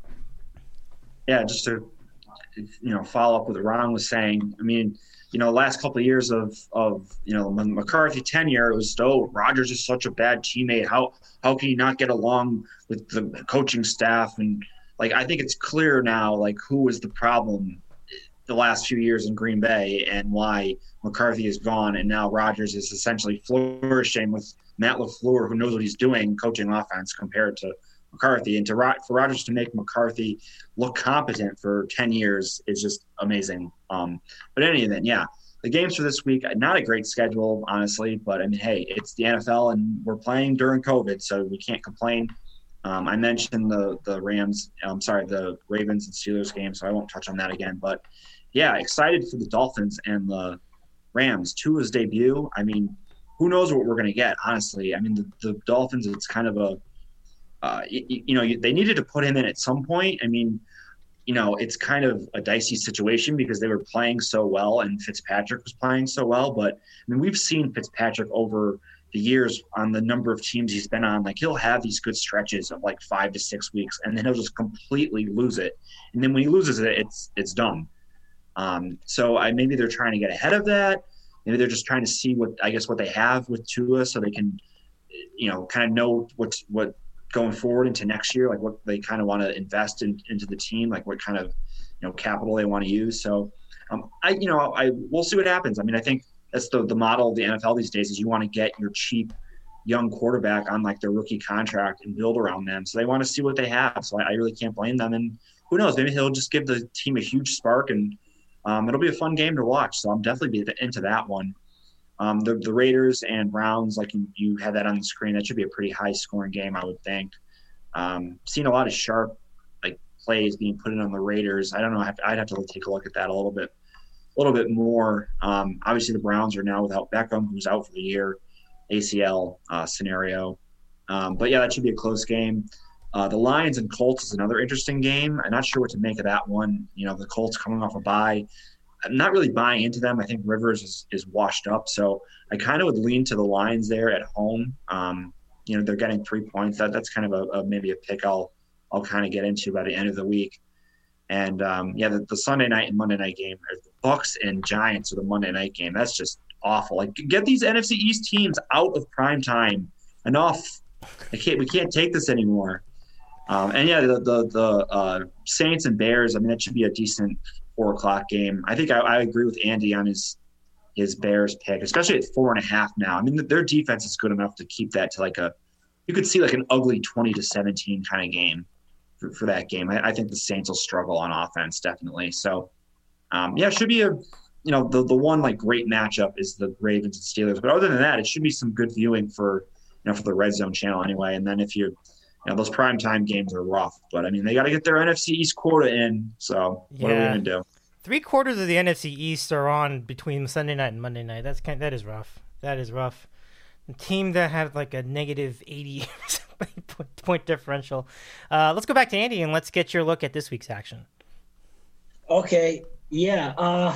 Yeah, just to follow up with what Ron was saying. I mean, last couple of years of McCarthy tenure, it was, Rodgers is such a bad teammate. How can he not get along with the coaching staff? And I think it's clear now, who was the problem the last few years in Green Bay and why McCarthy is gone. And now Rodgers is essentially flourishing with Matt LaFleur, who knows what he's doing coaching offense compared to McCarthy. And for Rodgers to make McCarthy look competent for 10 years is just amazing. But in any event, yeah, the games for this week, not a great schedule, honestly, but I mean, hey, it's the NFL and we're playing during COVID, so we can't complain. I mentioned the Ravens and Steelers game, so I won't touch on that again. But yeah, excited for the Dolphins and the Rams. Tua's debut. I mean, who knows what we're going to get, honestly. I mean, the Dolphins, it's kind of a they needed to put him in at some point. I mean, it's kind of a dicey situation because they were playing so well and Fitzpatrick was playing so well. But I mean, we've seen Fitzpatrick over the years on the number of teams he's been on. He'll have these good stretches of 5 to 6 weeks, and then he'll just completely lose it. And then when he loses it, it's done. So maybe they're trying to get ahead of that. Maybe they're just trying to see what they have with Tua, so they can, kind of know what going forward into next year, what they kind of want to invest into the team, what kind of, capital they want to use. So, we'll see what happens. I mean, I think that's the model of the NFL these days is you want to get your cheap young quarterback on their rookie contract and build around them. So they want to see what they have. So I really can't blame them. And who knows, maybe he'll just give the team a huge spark and it'll be a fun game to watch. So I'm definitely into that one. The Raiders and Browns, you had that on the screen, that should be a pretty high scoring game, I would think. Seen a lot of sharp plays being put in on the Raiders. I don't know. I'd have to take a look at that a little bit more. Obviously the Browns are now without Beckham, who's out for the year, ACL scenario. But yeah, that should be a close game. The Lions and Colts is another interesting game. I'm not sure what to make of that one. The Colts coming off a bye. I'm not really buying into them. I think Rivers is washed up. So I kind of would lean to the Lions there at home. They're getting 3 points. That's kind of maybe a pick I'll kind of get into by the end of the week. And the Sunday night and Monday night game, the Bucks and Giants are the Monday night game. That's just awful. Get these NFC East teams out of prime time. Enough. We can't take this anymore. The Saints and Bears, I mean, that should be a decent 4:00 game. I think I agree with Andy on his Bears pick, especially at 4.5 now. I mean, their defense is good enough to keep that to you could see an ugly 20-17 kind of game for that game. I think the Saints will struggle on offense, definitely. So, it should be the one great matchup is the Ravens and Steelers. But other than that, it should be some good viewing for the Red Zone channel anyway. And then if those primetime games are rough, but I mean, they got to get their NFC East quota in. So what are we going to do? 3/4 of the NFC East are on between Sunday night and Monday night. That is rough. That is rough. A team that had a negative 80 point differential. Let's go back to Andy and let's get your look at this week's action. Okay. Yeah.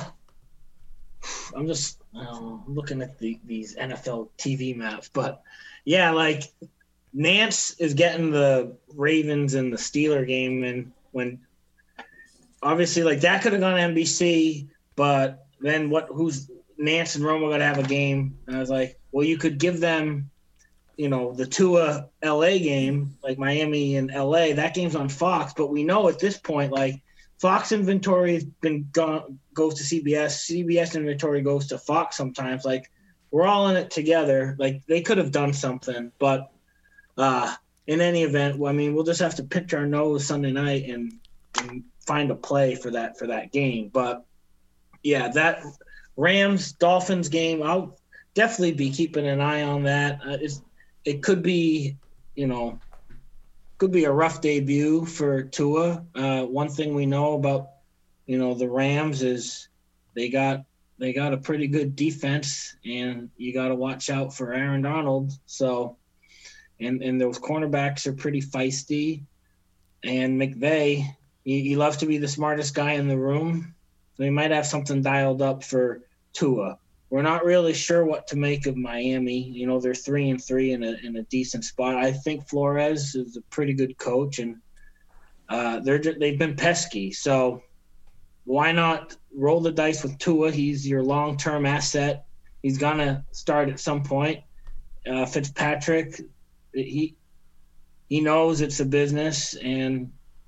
I'm just looking at these NFL TV maps, but yeah, Nance is getting the Ravens and the Steeler game, and when obviously that could have gone to NBC, but then who's Nance and Romo got to have a game, and I was like, well, you could give them, the Tua LA game, Miami and LA, that game's on Fox, but we know at this point, Fox inventory has been goes to CBS. CBS inventory goes to Fox sometimes. Like, we're all in it together. Like, they could have done something, but in any event, well, I mean, we'll just have to pitch our nose Sunday night and find a play for that game. But yeah, that Rams Dolphins game, I'll definitely be keeping an eye on that. It could be, could be a rough debut for Tua. One thing we know about, the Rams is they got a pretty good defense, and you got to watch out for Aaron Donald. So, and those cornerbacks are pretty feisty. And McVay, he loves to be the smartest guy in the room. So he might have something dialed up for Tua. We're not really sure what to make of Miami. They're 3-3 in a decent spot. I think Flores is a pretty good coach, and they've been pesky. So why not roll the dice with Tua? He's your long-term asset. He's gonna start at some point. Fitzpatrick, he knows it's a business, and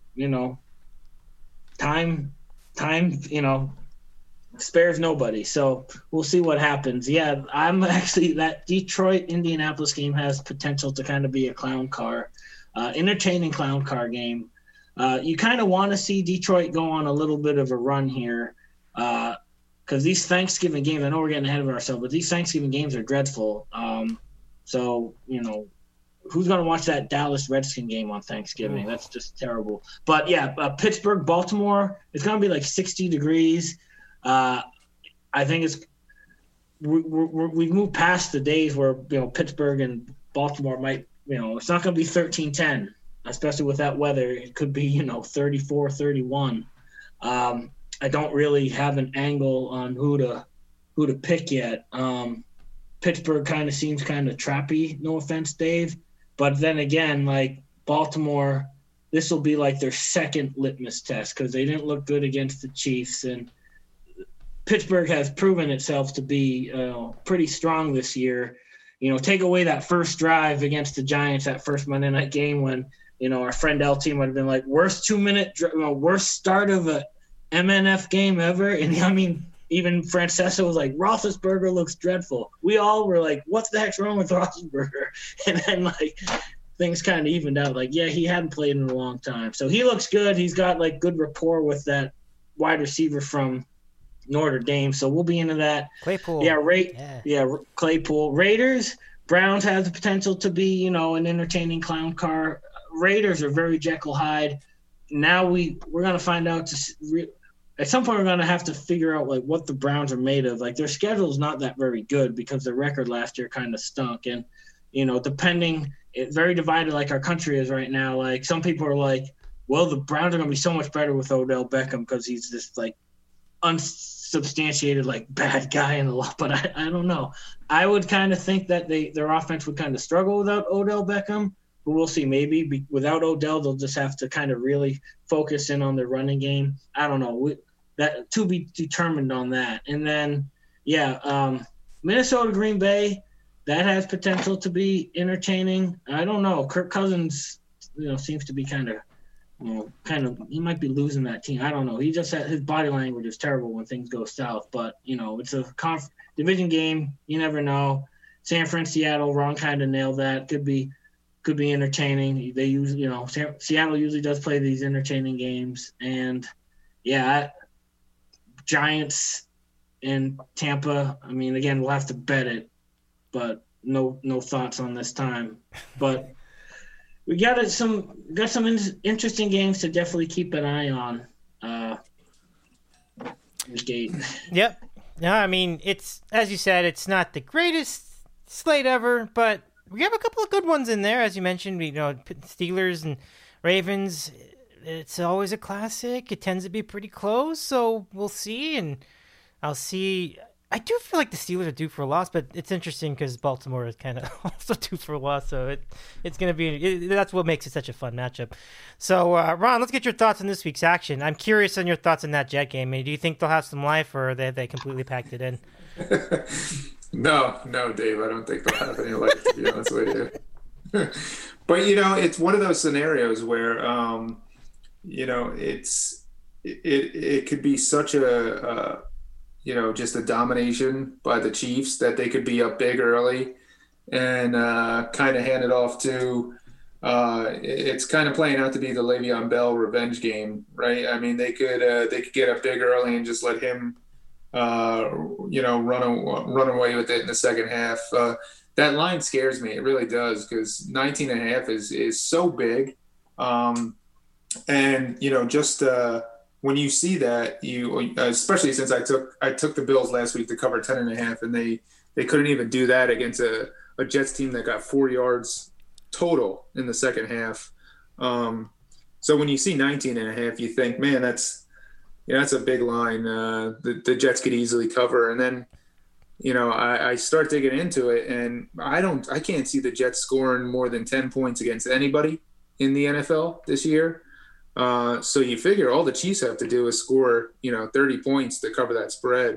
time spares nobody. So we'll see what happens. Yeah, I'm actually that Detroit-Indianapolis game has potential to kind of be a clown car, entertaining clown car game. You kind of want to see Detroit go on a little bit of a run here, because these Thanksgiving games, I know we're getting ahead of ourselves, but these Thanksgiving games are dreadful. So, who's going to watch that Dallas Redskin game on Thanksgiving? That's just terrible. But, yeah, Pittsburgh, Baltimore, it's going to be like 60 degrees. I think we've moved past the days where, Pittsburgh and Baltimore might, it's not going to be 13-10, especially with that weather. It could be, 34-31. I don't really have an angle on who to pick yet. Pittsburgh kind of seems kind of trappy, no offense, Dave. But then again, like Baltimore, this will be like their second litmus test because they didn't look good against the Chiefs. And Pittsburgh has proven itself to be pretty strong this year. Take away that first drive against the Giants, that first Monday night game when, our friend LT might have been like, worst 2-minute, worst start of a MNF game ever. And I mean, even Francesa was like, Roethlisberger looks dreadful. We all were like, what the heck's wrong with Roethlisberger? And then, like, things kind of evened out. Like, yeah, he hadn't played in a long time. So he looks good. He's got, like, good rapport with that wide receiver from Notre Dame. So we'll be into that. Claypool. Yeah, Claypool. Raiders, Browns have the potential to be, an entertaining clown car. Raiders are very Jekyll Hyde. Now we're going to find out at some point we're going to have to figure out like what the Browns are made of. Like their schedule is not that very good because their record last year kind of stunk. And, it's very divided like our country is right now. Like some people are like, well, the Browns are going to be so much better with Odell Beckham because he's this like unsubstantiated like bad guy in the law. But I don't know. I would kind of think that their offense would kind of struggle without Odell Beckham. But we'll see. Maybe without Odell, they'll just have to kind of really focus in on their running game. I don't know. That to be determined on that. And then, Minnesota, Green Bay, that has potential to be entertaining. I don't know. Kirk Cousins, seems to be kind of he might be losing that team. I don't know. He just his body language is terrible when things go south. But it's a division game. You never know. San Fran, Seattle, Ron kind of nailed that. Could be entertaining. They usually, Seattle usually does play these entertaining games. And, Giants and Tampa, I mean, again, we'll have to bet it, but no thoughts on this time. But we got some interesting games to definitely keep an eye on. Week 8. Yep. No, I mean, it's, as you said, it's not the greatest slate ever, but we have a couple of good ones in there, as you mentioned. Steelers and Ravens. It's always a classic. It tends to be pretty close, so we'll see. And I'll see. I do feel like the Steelers are due for a loss, but it's interesting because Baltimore is kind of also due for a loss. So it's going to be that's what makes it such a fun matchup. So Ron, let's get your thoughts on this week's action. I'm curious on your thoughts on that Jet game. I mean, do you think they'll have some life, or they completely packed it in? No, Dave. I don't think they'll have any life, to be honest with you. But it's one of those scenarios where it's it could be such a just a domination by the Chiefs that they could be up big early and kind of hand it off to. It's kind of playing out to be the Le'Veon Bell revenge game, right? I mean, they could get up big early and just let him, run away with it in the second half. That line scares me. It really does, because 19.5 is so big. And just when you see that, you especially since I took the Bills last week to cover 10.5, and they couldn't even do that against a Jets team that got 4 yards total in the second half. So when you see 19.5, you think, man, that's a big line. The Jets could easily cover. And then, I start digging into it, and I can't see the Jets scoring more than 10 points against anybody in the NFL this year. So you figure all the Chiefs have to do is score, 30 points to cover that spread.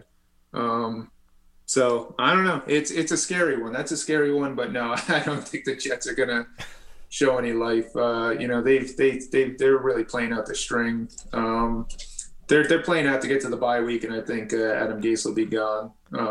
So I don't know. It's a scary one. That's a scary one, but no, I don't think the Jets are gonna show any life. They're really playing out the string. They're playing out to get to the bye week, and I think Adam Gase will be gone.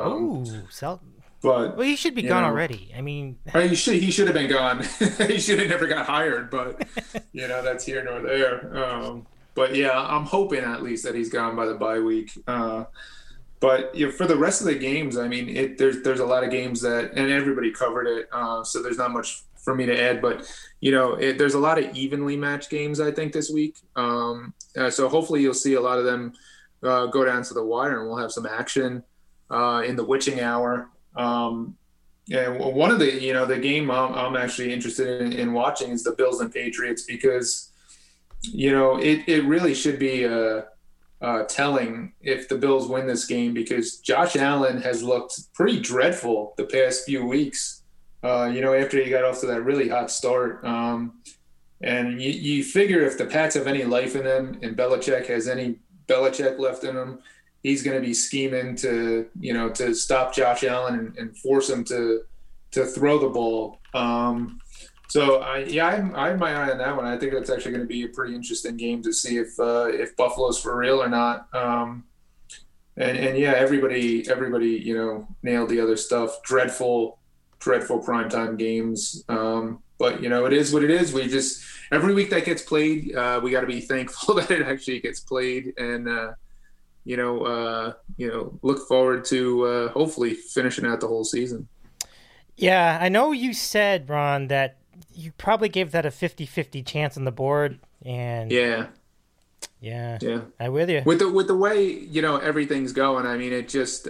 But he should be gone already. I mean, he should have been gone. He should have never got hired. But that's here nor there. But yeah, I'm hoping at least that he's gone by the bye week. But for the rest of the games, I mean, there's a lot of games that, and everybody covered it, so there's not much for me to add. But there's a lot of evenly matched games, I think, this week. So hopefully you'll see a lot of them go down to the wire, and we'll have some action in the witching hour. One of the game I'm actually interested in watching is the Bills and Patriots, because it really should be telling if the Bills win this game, because Josh Allen has looked pretty dreadful the past few weeks. After he got off to that really hot start, and you figure if the Pats have any life in them and Belichick has any Belichick left in him, he's going to be scheming to stop Josh Allen and force him to throw the ball. So I have my eye on that one. I think that's actually going to be a pretty interesting game to see if Buffalo's for real or not. And yeah, everybody nailed the other stuff. Dreadful primetime games. But it is what it is. We just, every week that gets played, we got to be thankful that it actually gets played, and look forward to hopefully finishing out the whole season. Yeah, I know you said, Ron, that you probably gave that a 50-50 chance on the board, and yeah, I'm with you. With the way everything's going, I mean, it just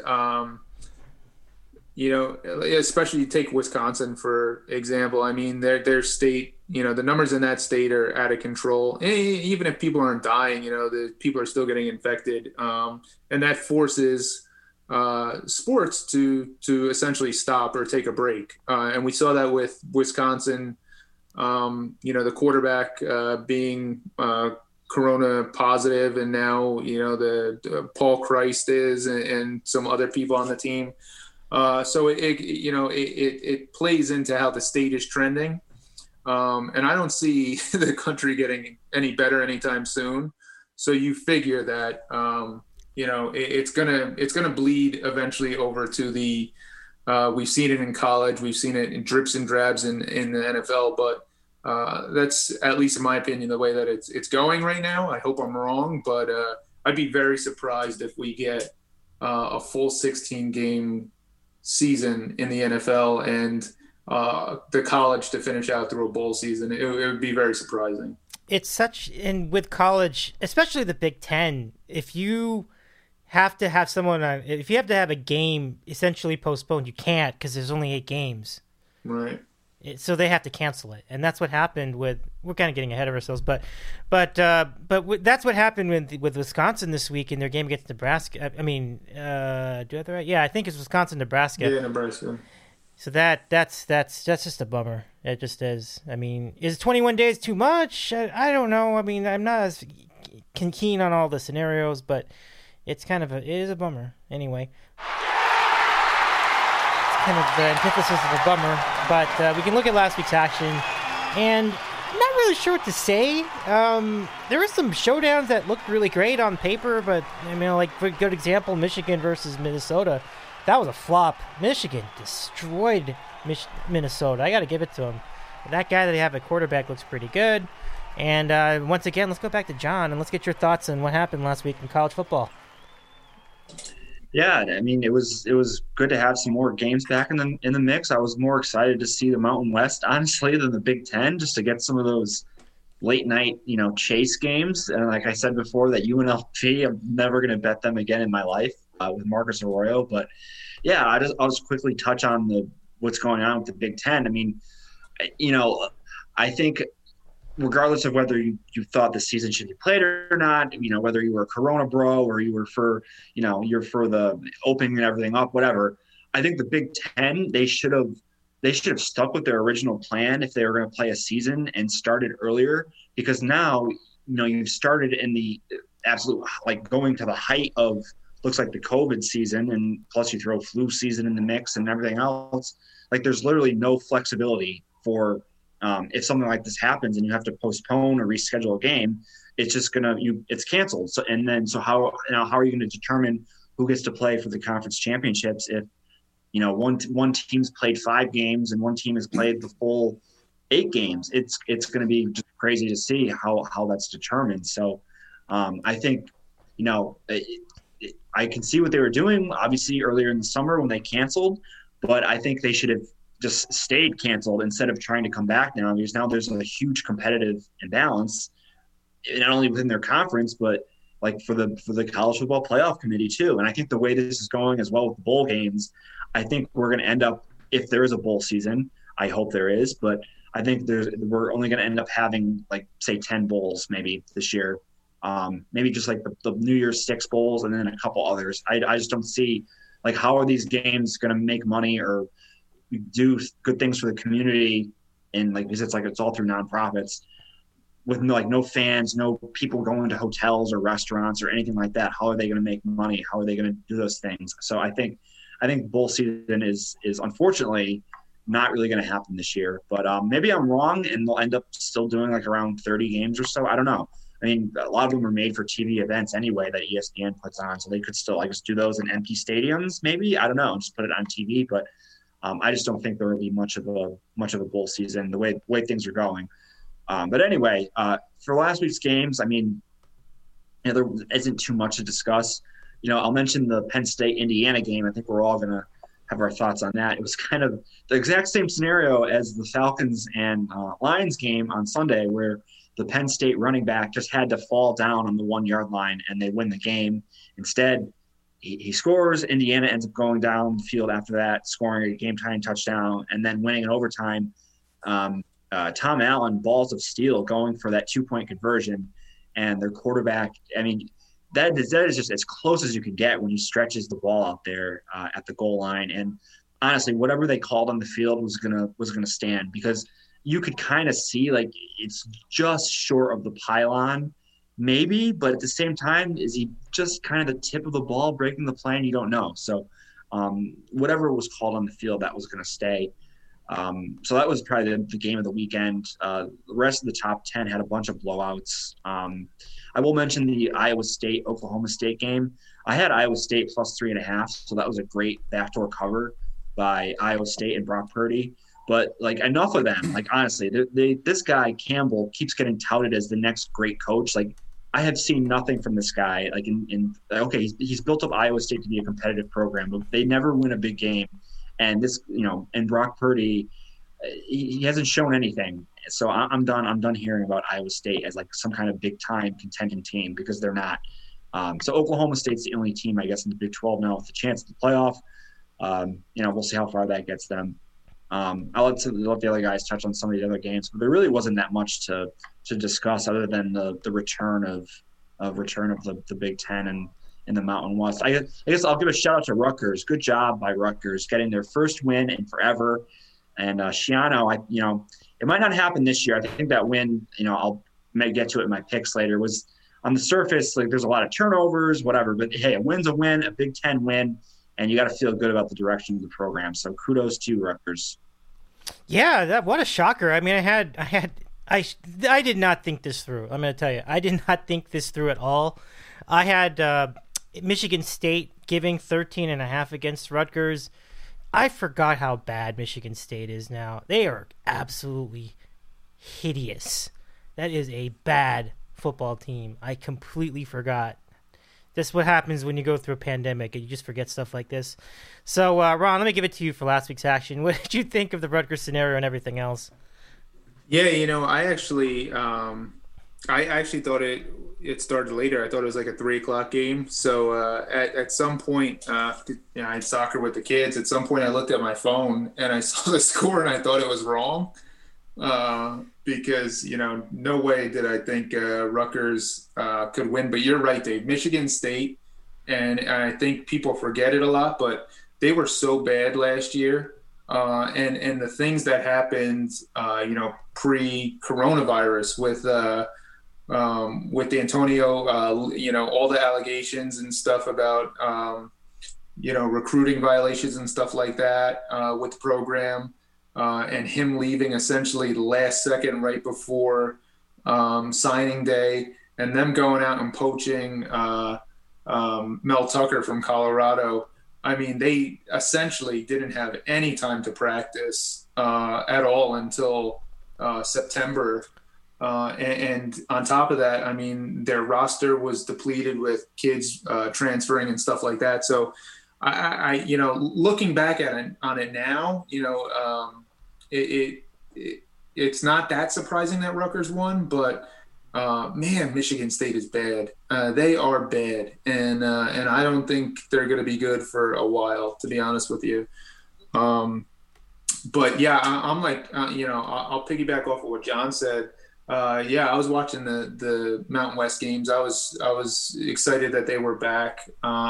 especially you take Wisconsin for example. I mean, their state, the numbers in that state are out of control. Even if people aren't dying, the people are still getting infected, and that forces sports to essentially stop or take a break. And we saw that with Wisconsin. The quarterback being corona positive, and now the Paul Christ is, and some other people on the team. So it plays into how the state is trending, and I don't see the country getting any better anytime soon. So you figure that it's gonna bleed eventually over to the. We've seen it in college, we've seen it in drips and drabs in the NFL, but that's, at least in my opinion, the way that it's going right now. I hope I'm wrong, but I'd be very surprised if we get a full 16 game season in the NFL and the college to finish out through a bowl season. It would be very surprising. And with college, especially the Big Ten, if you have to have if you have to have a game essentially postponed, you can't, because there's only 8 games. Right. So they have to cancel it, and that's what happened with. We're kind of getting ahead of ourselves, but that's what happened with Wisconsin this week in their game against Nebraska. I mean, do I have that right? Yeah, I think it's Wisconsin-Nebraska. Yeah, Nebraska. So that's just a bummer. It just is. I mean, is 21 days too much? I don't know. I mean, I'm not as keen on all the scenarios, but it is a bummer anyway. Kind of the antithesis of a bummer, but we can look at last week's action, and I'm not really sure what to say. There were some showdowns that looked really great on paper, but I mean, like for a good example, Michigan versus Minnesota, that was a flop. Michigan destroyed Minnesota. I got to give it to them. That guy that they have at quarterback looks pretty good. And once again, let's go back to John and let's get your thoughts on what happened last week in college football. Yeah, I mean, it was good to have some more games back in the mix. I was more excited to see the Mountain West, honestly, than the Big Ten, just to get some of those late night, chase games. And like I said before, that UNLV, I'm never going to bet them again in my life with Marcus Arroyo. But yeah, I'll just quickly touch on what's going on with the Big Ten. I mean, I think regardless of whether you thought the season should be played or not, whether you were a Corona bro or you were for, you're for the opening and everything up, whatever. I think the Big Ten, they should have stuck with their original plan if they were going to play a season and started earlier, because now, you've started in the absolute, like going to the height of looks like the COVID season, and plus you throw flu season in the mix and everything else. Like there's literally no flexibility for, if something like this happens and you have to postpone or reschedule a game, it's just it's canceled. So how are you going to determine who gets to play for the conference championships if one team's played 5 games and one team has played the full 8 games? It's going to be just crazy to see how that's determined. So I think I can see what they were doing obviously earlier in the summer when they canceled, but I think they should have just stayed canceled instead of trying to come back now, because now there's a huge competitive imbalance, not only within their conference, but like for the college football playoff committee too. And I think the way this is going as well with the bowl games, I think we're going to end up, if there is a bowl season, I hope there is, but I think we're only going to end up having like say 10 bowls maybe this year. Maybe just like the New Year's 6 bowls and then a couple others. I just don't see like how are these games going to make money or do good things for the community, and like because it's all through nonprofits with no fans, no people going to hotels or restaurants or anything like that. How are they going to make money? How are they going to do those things? So I think bowl season is unfortunately not really going to happen this year. But maybe I'm wrong, and they'll end up still doing like around 30 games or so. I don't know. I mean, a lot of them are made for TV events anyway that ESPN puts on, so they could still just do those in empty stadiums. Maybe, I don't know, just put it on TV. But I just don't think there will be much of a bowl season the way things are going. But anyway, for last week's games, I mean, there isn't too much to discuss. I'll mention the Penn State Indiana game. I think we're all gonna have our thoughts on that. It was kind of the exact same scenario as the Falcons and Lions game on Sunday, where the Penn State running back just had to fall down on the 1-yard line and they win the game. Instead, he scores. Indiana ends up going down the field after that, scoring a game-tying touchdown, and then winning in overtime. Tom Allen, balls of steel, going for that 2-point conversion, and their quarterback. I mean, that is just as close as you could get when he stretches the ball out there at the goal line. And honestly, whatever they called on the field was gonna stand, because you could kind of see like it's just short of the pylon. Maybe, but at the same time, is he just kind of the tip of the ball breaking the play? And you don't know. So whatever was called on the field, that was going to stay. So that was probably the game of the weekend. The rest of the top 10 had a bunch of blowouts. I will mention the Iowa State-Oklahoma State game. I had Iowa State plus 3.5, so that was a great backdoor cover by Iowa State and Brock Purdy. But like enough of them. Like honestly, this guy Campbell keeps getting touted as the next great coach. Like I have seen nothing from this guy. Like he's built up Iowa State to be a competitive program, but they never win a big game. And this, and Brock Purdy, he hasn't shown anything. So I'm done. I'm done hearing about Iowa State as like some kind of big time contending team, because they're not. So Oklahoma State's the only team, I guess, in the Big 12 now with a chance at the playoff. We'll see how far that gets them. I'll let the other guys touch on some of the other games, but there really wasn't that much to discuss other than the return of the Big Ten and in the Mountain West. I guess I'll give a shout out to Rutgers. Good job by Rutgers getting their first win in forever. And Schiano, it might not happen this year. I think that win, may get to it in my picks later, was on the surface, like there's a lot of turnovers, whatever, but hey, a win's a win, a Big Ten win, and you got to feel good about the direction of the program. So kudos to Rutgers. Yeah, what a shocker. I mean, I had I did not think this through. I'm going to tell you, I did not think this through at all. I had Michigan State giving 13.5 against Rutgers. I forgot how bad Michigan State is now. They are absolutely hideous. That is a bad football team. I completely forgot. That's what happens when you go through a pandemic and you just forget stuff like this. So, Ron, let me give it to you for last week's action. What did you think of the Rutgers scenario and everything else? Yeah, I actually thought it started later. I thought it was like a 3:00 game. So at some point, I had soccer with the kids. At some point, I looked at my phone and I saw the score and I thought it was wrong because no way did I think Rutgers could win. But you're right, Dave. Michigan State, and I think people forget it a lot, but they were so bad last year. And the things that happened, pre-coronavirus with Antonio, all the allegations and stuff about, recruiting violations and stuff like that with the program, and him leaving essentially the last second right before signing day, and them going out and poaching Mel Tucker from Colorado. I mean, they essentially didn't have any time to practice at all until September. And on top of that, I mean, their roster was depleted with kids transferring and stuff like that. So, I looking back on it now, it's not that surprising that Rutgers won, but man, Michigan State is bad. They are bad, and I don't think they're going to be good for a while, to be honest with you. But yeah, I'm like, I'll piggyback off of what John said. I was watching the Mountain West games. I was excited that they were back.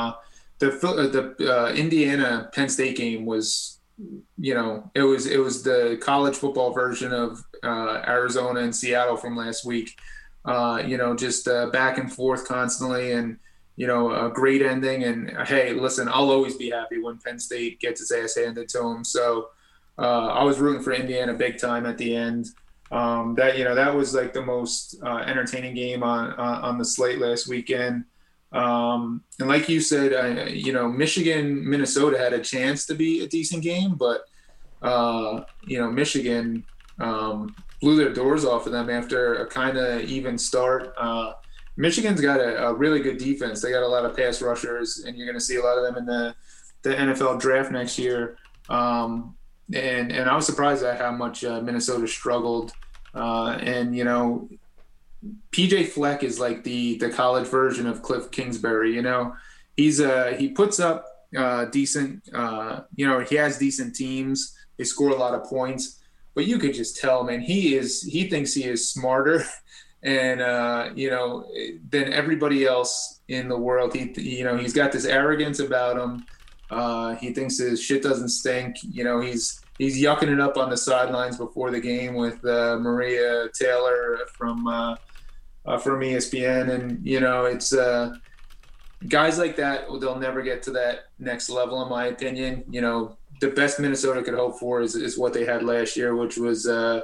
The Indiana Penn State game was, it was the college football version of Arizona and Seattle from last week. Just back and forth constantly, and a great ending. And hey, listen, I'll always be happy when Penn State gets its ass handed to them. So I was rooting for Indiana big time at the end. That was like the most entertaining game on the slate last weekend. And like you said, Michigan, Minnesota had a chance to be a decent game, but Michigan blew their doors off of them after a kind of even start. Michigan's got a really good defense. They got a lot of pass rushers, and you're going to see a lot of them in the NFL draft next year. And I was surprised at how much Minnesota struggled. PJ Fleck is like the college version of Cliff Kingsbury. He puts up decent. He has decent teams. They score a lot of points. But you could just tell, man, he thinks he is smarter and, than everybody else in the world. He's got this arrogance about him. He thinks his shit doesn't stink. He's yucking it up on the sidelines before the game with Maria Taylor from ESPN. And, it's guys like that, they'll never get to that next level, in my opinion. The best Minnesota could hope for is what they had last year, which was, a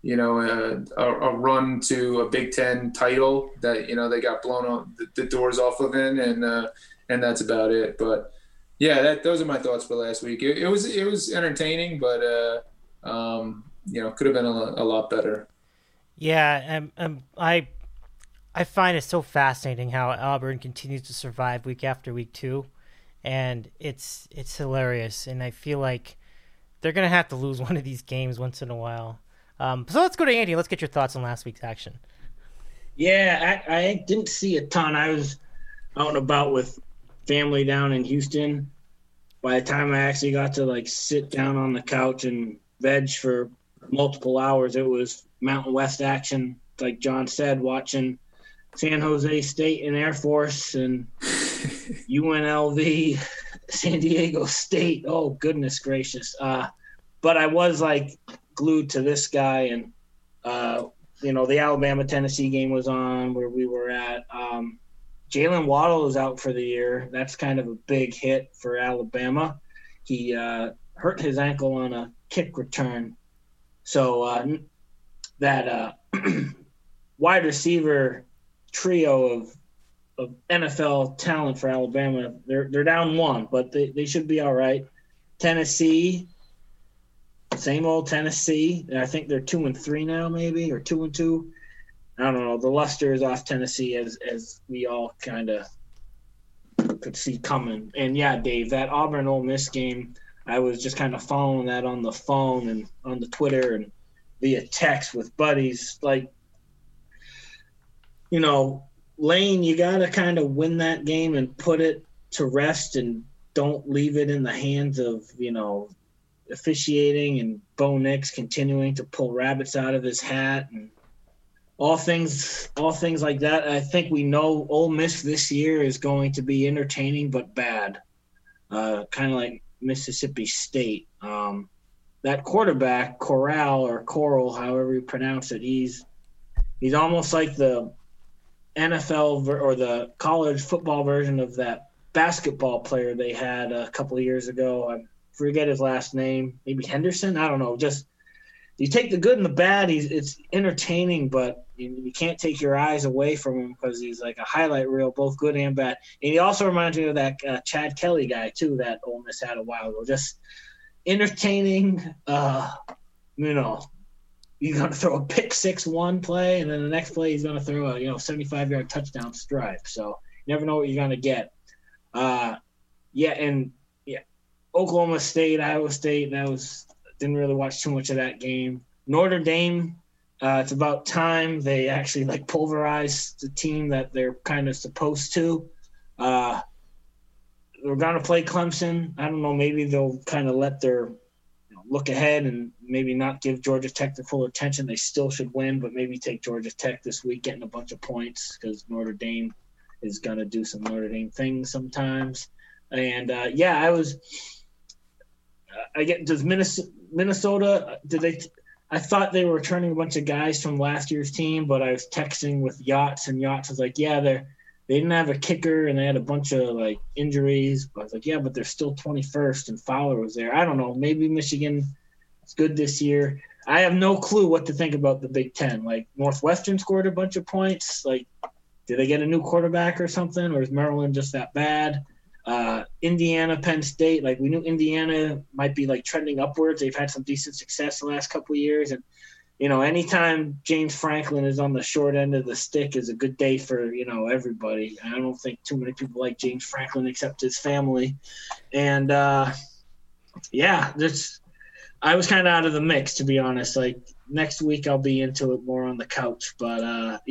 run to a Big Ten title that, they got blown on the doors off of it. And that's about it. But yeah, those are my thoughts for last week. It was entertaining, but, could have been a lot better. Yeah. I find it so fascinating how Auburn continues to survive week after week too. And it's hilarious, and I feel like they're going to have to lose one of these games once in a while. So let's go to Andy. Let's get your thoughts on last week's action. Yeah, I didn't see a ton. I was out and about with family down in Houston. By the time I actually got to sit down on the couch and veg for multiple hours, it was Mountain West action. Like John said, watching San Jose State and Air Force and UNLV, San Diego State. Oh, goodness gracious. But I was glued to this guy, and, the Alabama-Tennessee game was on where we were at. Jalen Waddle is out for the year. That's kind of a big hit for Alabama. He hurt his ankle on a kick return. So that wide receiver trio of NFL talent for Alabama. They're down one, but they should be all right. Tennessee, same old Tennessee. I think they're 2-3 now, maybe, or 2-2. I don't know. The luster is off Tennessee, as we all kind of could see coming. And yeah, Dave, that Auburn Ole Miss game, I was just kind of following that on the phone and on the Twitter and via text with buddies. Like, Lane, you got to kind of win that game and put it to rest and don't leave it in the hands of, officiating and Bo Nix continuing to pull rabbits out of his hat and all things like that. I think we know Ole Miss this year is going to be entertaining but bad, kind of like Mississippi State. That quarterback, Coral, however you pronounce it, he's almost like the NFL or the college football version of that basketball player they had a couple of years ago. I forget his last name. Maybe Henderson? I don't know. Just you take the good and the bad. It's entertaining, but you can't take your eyes away from him because he's like a highlight reel, both good and bad. And he also reminds me of that Chad Kelly guy, too, that Ole Miss had a while ago. Just entertaining, He's going to throw a pick 6-1 play, and then the next play he's going to throw a 75-yard touchdown strike. So you never know what you're going to get. Oklahoma State, Iowa State. Didn't really watch too much of that game. Notre Dame. It's about time they actually pulverized the team that they're kind of supposed to. We're going to play Clemson. I don't know. Maybe they'll kind of let their look ahead and maybe not give Georgia Tech the full attention. They still should win, but maybe take Georgia Tech this week, getting a bunch of points because Notre Dame is going to do some Notre Dame things sometimes. And, does Minnesota, I thought they were returning a bunch of guys from last year's team, but I was texting with Yachts, and Yachts was like, yeah, they didn't have a kicker, and they had a bunch of injuries. But I was like, yeah, but they're still 21st, and Fowler was there. I don't know. Maybe Michigan is good this year. I have no clue what to think about the Big Ten. Northwestern scored a bunch of points. Did they get a new quarterback or something, or is Maryland just that bad? Indiana, Penn State. We knew Indiana might be trending upwards. They've had some decent success the last couple of years, and anytime James Franklin is on the short end of the stick is a good day for, everybody. I don't think too many people like James Franklin except his family. And, I was kind of out of the mix, to be honest. Next week I'll be into it more on the couch. But,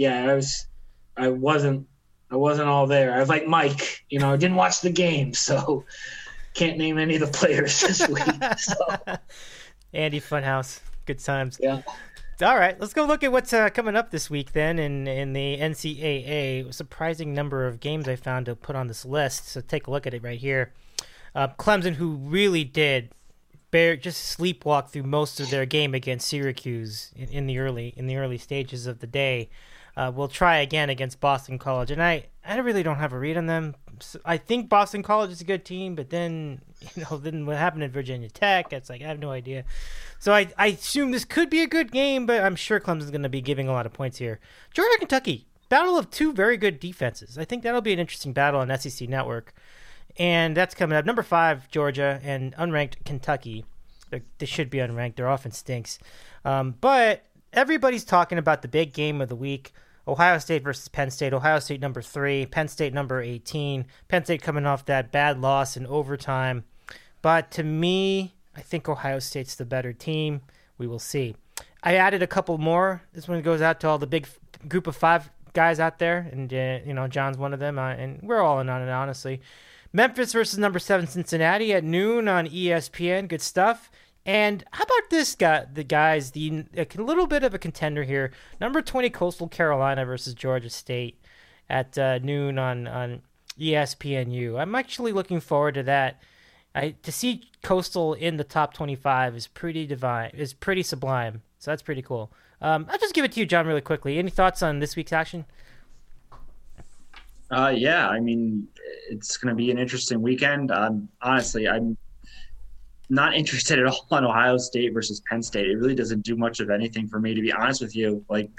I wasn't all there. I was like Mike, I didn't watch the game, so can't name any of the players this week. So. Andy Funhouse. Good times. Yeah. All right, let's go look at what's coming up this week then in the NCAA. A surprising number of games I found to put on this list, so take a look at it right here. Clemson, who really did just sleepwalk through most of their game against Syracuse in the early stages of the day. We'll try again against Boston College, and I really don't have a read on them. I think Boston College is a good team, but then then what happened at Virginia Tech? It's I have no idea. So I assume this could be a good game, but I'm sure Clemson's going to be giving a lot of points here. Georgia, Kentucky, battle of two very good defenses. I think that'll be an interesting battle on SEC Network, and that's coming up. Number 5, Georgia, and unranked Kentucky. They should be unranked. Their offense stinks, but everybody's talking about the big game of the week. Ohio State versus Penn State. Ohio State number 3, Penn State number 18. Penn State coming off that bad loss in overtime. But to me, I think Ohio State's the better team. We will see. I added a couple more. This one goes out to all the big group of 5 guys out there. And, John's one of them. And we're all in on it, honestly. Memphis versus number 7 Cincinnati at noon on ESPN. Good stuff. And how about this guy, a little bit of a contender here. Number 20 Coastal Carolina versus Georgia State at noon on ESPNU. I'm actually looking forward to that. To see Coastal in the top 25 is pretty sublime. So that's pretty cool. I'll just give it to you, John, really quickly. Any thoughts on this week's action? It's going to be an interesting weekend. Honestly, not interested at all in Ohio State versus Penn State. It really doesn't do much of anything for me, to be honest with you. Like,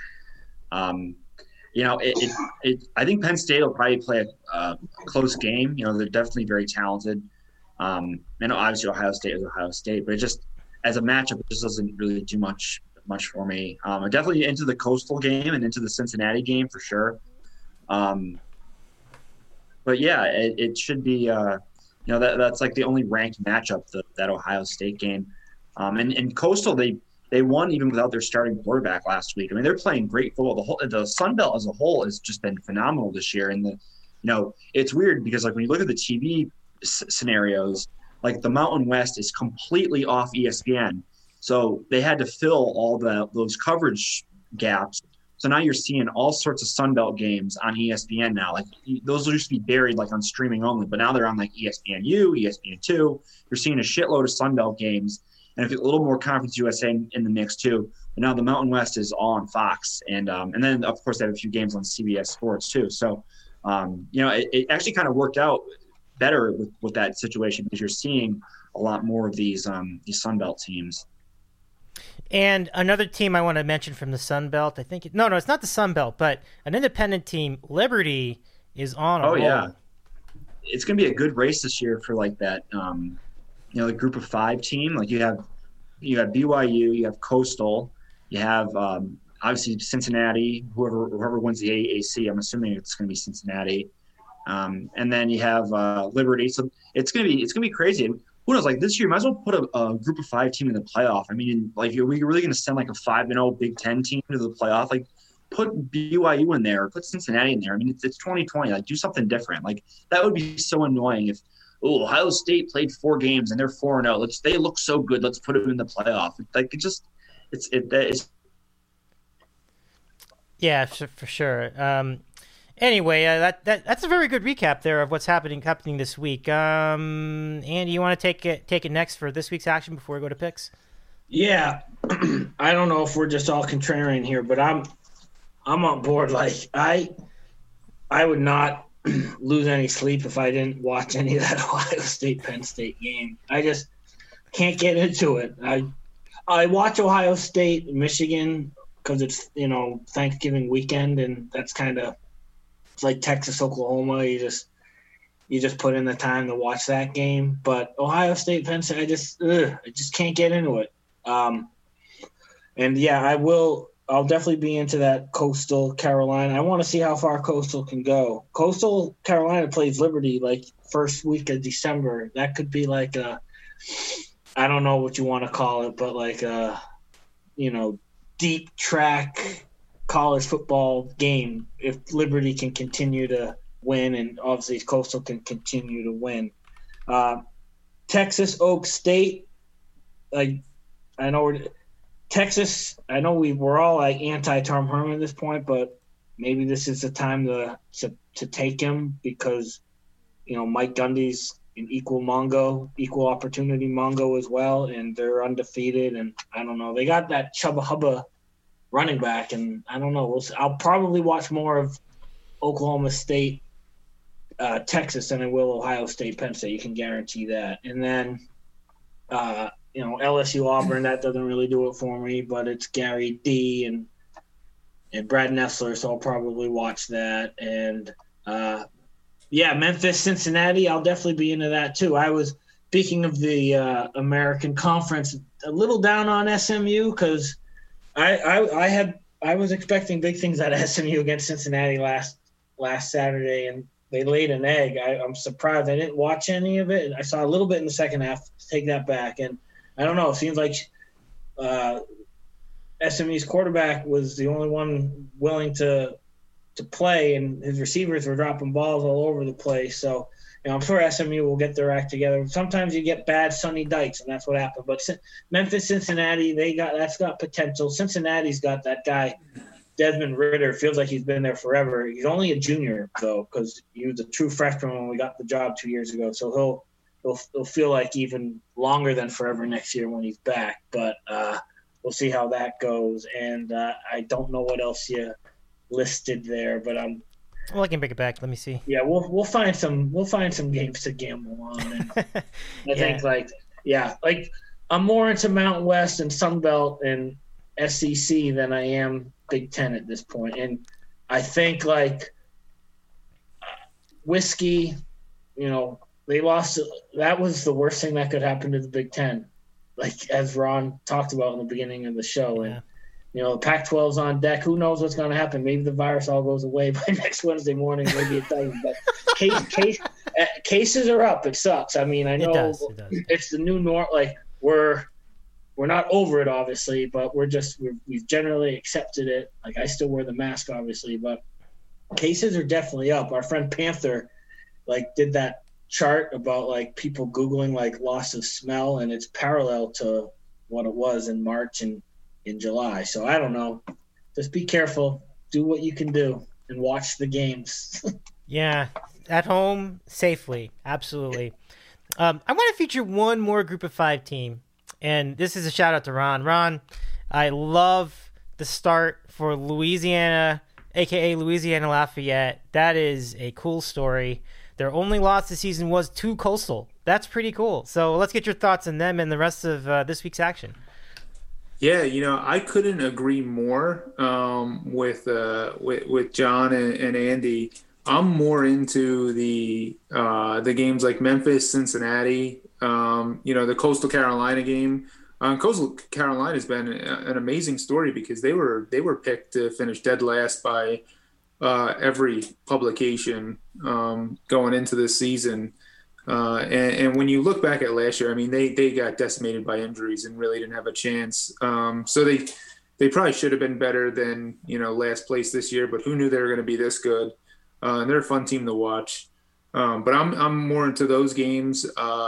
I think Penn State will probably play a close game. They're definitely very talented. Obviously Ohio State is Ohio State, but it just as a matchup, it just doesn't really do much for me. I'm definitely into the Coastal game and into the Cincinnati game for sure. But yeah, it should be. That's like the only ranked matchup, that Ohio State game. And Coastal, they won even without their starting quarterback last week. I mean, they're playing great football. The Sun Belt as a whole has just been phenomenal this year. And it's weird because like when you look at the TV scenarios, like the Mountain West is completely off ESPN, so they had to fill all those coverage gaps. So now you're seeing all sorts of Sun Belt games on ESPN now. Like those used to be buried like on streaming only, but now they're on like ESPNU, ESPN2. You're seeing a shitload of Sun Belt games, and a little more Conference USA in the mix too. But now the Mountain West is all on Fox, and then of course they have a few games on CBS Sports too. So it actually kind of worked out better with that situation because you're seeing a lot more of these Sun Belt teams. And another team I want to mention from the Sun Belt, I think no, it's not the Sun Belt, but an independent team, Liberty, is on a roll. Yeah, it's going to be a good race this year for like that, the Group of 5 team. Like you have BYU, you have Coastal, you have obviously Cincinnati. Whoever wins the AAC, I'm assuming it's going to be Cincinnati, and then you have Liberty. So it's going to be crazy. Who knows? Like this year, you might as well put a Group of 5 team in the playoff. I mean, like, are we really going to send like a 5-0 Big Ten team to the playoff? Like, put BYU in there, put Cincinnati in there. I mean, it's 2020. Like, do something different. Like, that would be so annoying if Ohio State played 4 games and they're 4-0. They look so good. Let's put them in the playoff. Like, it's. Yeah, for sure. Anyway, that's a very good recap there of what's happening this week. Andy, you want to take it next for this week's action before we go to picks? Yeah, I don't know if we're just all contrarian here, but I'm on board. Like I would not lose any sleep if I didn't watch any of that Ohio State Penn State game. I just can't get into it. I watch Ohio State, Michigan because it's Thanksgiving weekend, and that's kind of. It's like Texas, Oklahoma. You just put in the time to watch that game. But Ohio State, Penn State, I just can't get into it. And yeah, I'll definitely be into that Coastal Carolina. I want to see how far Coastal can go. Coastal Carolina plays Liberty like first week of December. That could be like I don't know what you want to call it, but like deep track college football game if Liberty can continue to win, and obviously Coastal can continue to win. Texas Oak State, I know we're all like anti-Tom Herman at this point, but maybe this is the time to take him because Mike Gundy's an equal opportunity Mongo as well, and they're undefeated, and I don't know, they got that Chubba Hubba running back, and I don't know. I'll probably watch more of Oklahoma State, Texas than I will Ohio State, Penn State. You can guarantee that. And then, LSU Auburn, that doesn't really do it for me, but it's Gary D and Brad Nessler, so I'll probably watch that. And Memphis, Cincinnati, I'll definitely be into that too. I was speaking of the American Conference, a little down on SMU because. I was expecting big things out of SMU against Cincinnati last Saturday, and they laid an egg. I'm surprised. I didn't watch any of it. I saw a little bit in the second half. Take that back. And I don't know. It seems like SMU's quarterback was the only one willing to play, and his receivers were dropping balls all over the place. So, I'm sure SMU will get their act together. Sometimes you get bad Sonny Dykes, and that's what happened. But Memphis, Cincinnati, that's got potential. Cincinnati's got that guy, Desmond Ridder. Feels like he's been there forever. He's only a junior though, because he was a true freshman when we got the job 2 years ago. So he'll feel like even longer than forever next year when he's back. But we'll see how that goes. And I don't know what else you listed there, but Well, I can bring it back. Let me see. Yeah, we'll find some games to gamble on. And I think like yeah, like I'm more into Mountain West and Sun Belt and SEC than I am Big Ten at this point. And I think like whiskey, they lost. That was the worst thing that could happen to the Big Ten, like as Ron talked about in the beginning of the show. And the Pac-12's on deck. Who knows what's going to happen? Maybe the virus all goes away by next Wednesday morning. Maybe it doesn't. But cases are up. It sucks. I mean, I know it does. It's the new norm. Like we're not over it, obviously, but we've generally accepted it. Like I still wear the mask, obviously, but cases are definitely up. Our friend Panther, did that chart about people Googling loss of smell, and it's parallel to what it was in March and in July. So I don't know. Just be careful. Do what you can do and watch the games. Yeah, at home safely. Absolutely. I want to feature one more Group of 5 team, and this is a shout out to Ron. Ron, I love the start for Louisiana, aka Louisiana Lafayette. That is a cool story. Their only loss this season was to Coastal. That's pretty cool. So let's get your thoughts on them and the rest of this week's action. Yeah, I couldn't agree more with John and Andy. I'm more into the games like Memphis, Cincinnati. The Coastal Carolina game. Coastal Carolina has been an amazing story because they were picked to finish dead last by every publication going into this season. And when you look back at last year, I mean, they got decimated by injuries and really didn't have a chance. So they probably should have been better than, last place this year, but who knew they were going to be this good? And they're a fun team to watch. But I'm more into those games.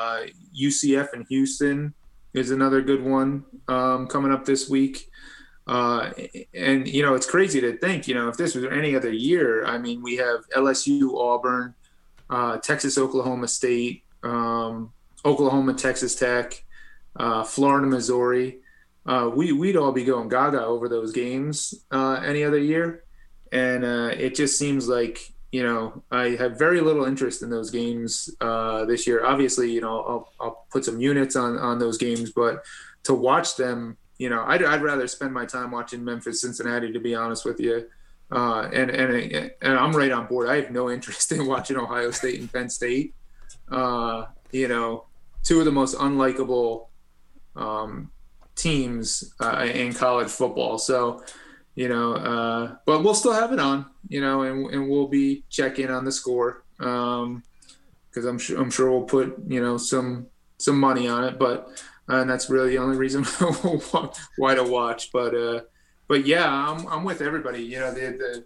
UCF and Houston is another good one coming up this week. And it's crazy to think, if this was any other year, I mean, we have LSU, Auburn, Texas, Oklahoma State, Oklahoma, Texas Tech, Florida, Missouri. We'd all be going gaga over those games any other year. And it just seems like, I have very little interest in those games this year. Obviously, I'll put some units on those games, but to watch them, I'd rather spend my time watching Memphis, Cincinnati, to be honest with you. And I'm right on board. I have no interest in watching Ohio State and Penn State. Two of the most unlikable teams in college football. So, but we'll still have it on, and we'll be checking on the score because I'm sure we'll put some money on it. And that's really the only reason why to watch. But yeah, I'm with everybody. The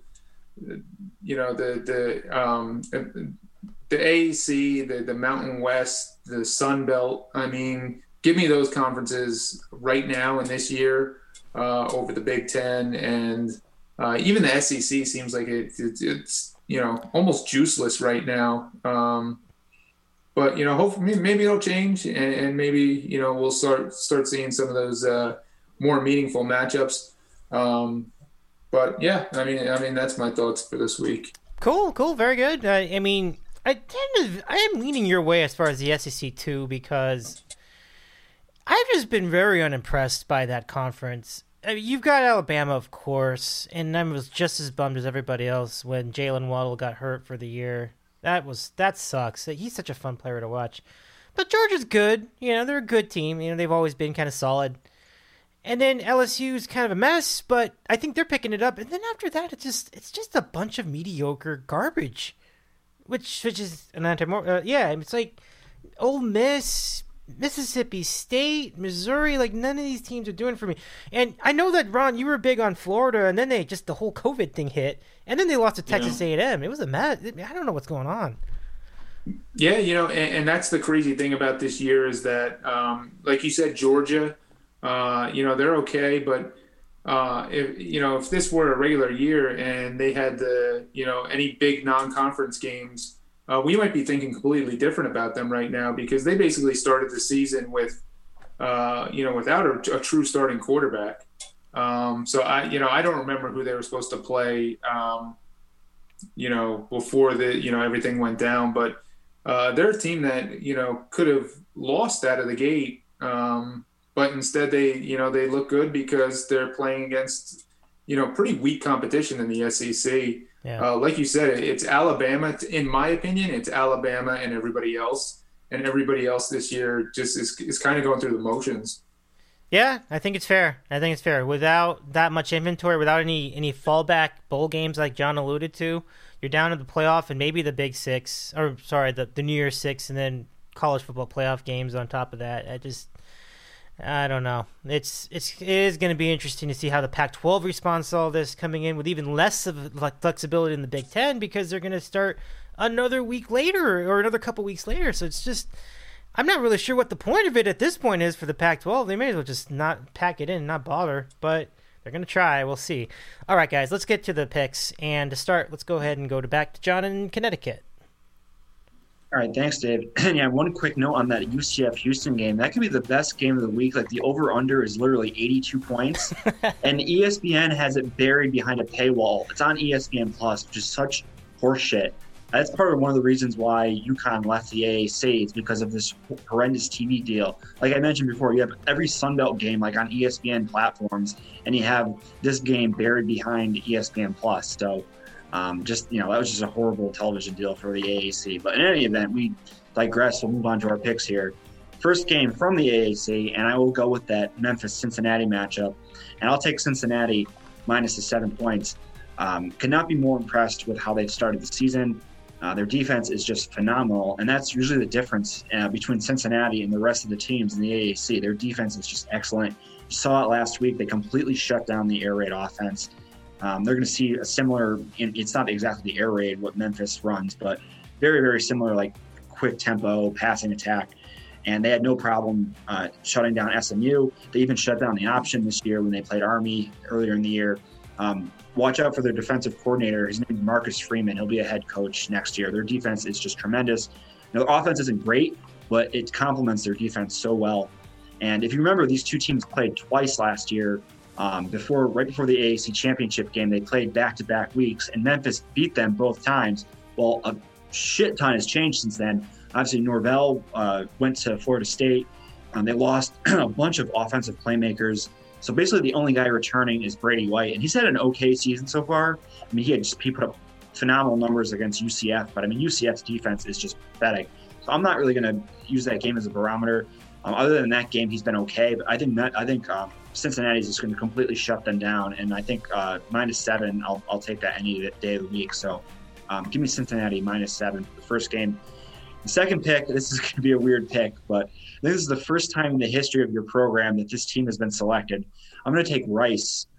AAC, the Mountain West, the Sun Belt. I mean, give me those conferences right now and this year over the Big Ten, and even the SEC seems like it's almost juiceless right now. But hopefully maybe it'll change, and maybe we'll start seeing some of those more meaningful matchups. But yeah, I mean that's my thoughts for this week. Cool, very good. I am leaning your way as far as the SEC too, because I've just been very unimpressed by that conference. You've got Alabama, of course, and I was just as bummed as everybody else when Jalen Waddle got hurt for the year. That sucks. He's such a fun player to watch. But Georgia's good. They're a good team. They've always been kind of solid. And then LSU's kind of a mess, but I think they're picking it up. And then after that, it's just a bunch of mediocre garbage, which is an it's like Ole Miss, Mississippi State, Missouri. None of these teams are doing it for me. And I know that, Ron, you were big on Florida, and then the whole COVID thing hit, and then they lost to Texas A&M. It was a mess. I don't know what's going on. Yeah, and that's the crazy thing about this year is that, like you said, Georgia. They're okay, but if this were a regular year and they had any big non-conference games, we might be thinking completely different about them right now because they basically started the season with, without a true starting quarterback. So I don't remember who they were supposed to play, before everything went down, but they're a team that, could have lost out of the gate. But instead they look good because they're playing against, pretty weak competition in the SEC. Yeah. Like you said, it's Alabama. In my opinion, it's Alabama and everybody else. And everybody else this year just is kind of going through the motions. Yeah, I think it's fair. Without that much inventory, without any fallback bowl games like John alluded to, you're down to the playoff and maybe the Big Six, or sorry, the New Year's Six, and then college football playoff games on top of that. I don't know. It is going to be interesting to see how the Pac-12 responds to all this, coming in with even less of flexibility in the Big Ten, because they're going to start another week later or another couple weeks later. So it's just, I'm not really sure what the point of it at this point is for the Pac-12. They may as well just not pack it in, not bother, but they're going to try. We'll see. All right, guys, let's get to the picks. And to start, let's go ahead and go back to John in Connecticut. All right, thanks, Dave. Yeah, one quick note on that UCF-Houston game. That could be the best game of the week. Like, the over-under is literally 82 points. And ESPN has it buried behind a paywall. It's on ESPN+, which is such horseshit. That's part of one of the reasons why UConn left the AAC. It's because of this horrendous TV deal. Like I mentioned before, you have every Sunbelt game like on ESPN platforms, and you have this game buried behind ESPN+. So, that was just a horrible television deal for the AAC. But in any event, we digress. We'll move on to our picks here. First game from the AAC, and I will go with that Memphis-Cincinnati matchup. And I'll take Cincinnati minus the 7 points. Could not be more impressed with how they've started the season. Their defense is just phenomenal, and that's usually the difference between Cincinnati and the rest of the teams in the AAC. Their defense is just excellent. You saw it last week. They completely shut down the air raid offense. They're going to see a similar – it's not exactly the air raid what Memphis runs, but very, very similar, like quick tempo, passing attack. And they had no problem shutting down SMU. They even shut down the option this year when they played Army earlier in the year. Watch out for their defensive coordinator. His name is Marcus Freeman. He'll be a head coach next year. Their defense is just tremendous. Their offense isn't great, but it complements their defense so well. And if you remember, these two teams played twice last year. Right before the AAC championship game, they played back-to-back weeks, and Memphis beat them both times. Well, a shit ton has changed since then. Obviously, Norvell went to Florida State. They lost a bunch of offensive playmakers. So basically the only guy returning is Brady White, and he's had an okay season so far. I mean, he put up phenomenal numbers against UCF, but I mean, UCF's defense is just pathetic. So I'm not really going to use that game as a barometer. Other than that game, he's been okay, but I think Cincinnati's just going to completely shut them down, and I think -7, I'll take that any day of the week. So give me Cincinnati -7 for the first game. The second pick, this is going to be a weird pick, but this is the first time in the history of your program that this team has been selected. I'm going to take Rice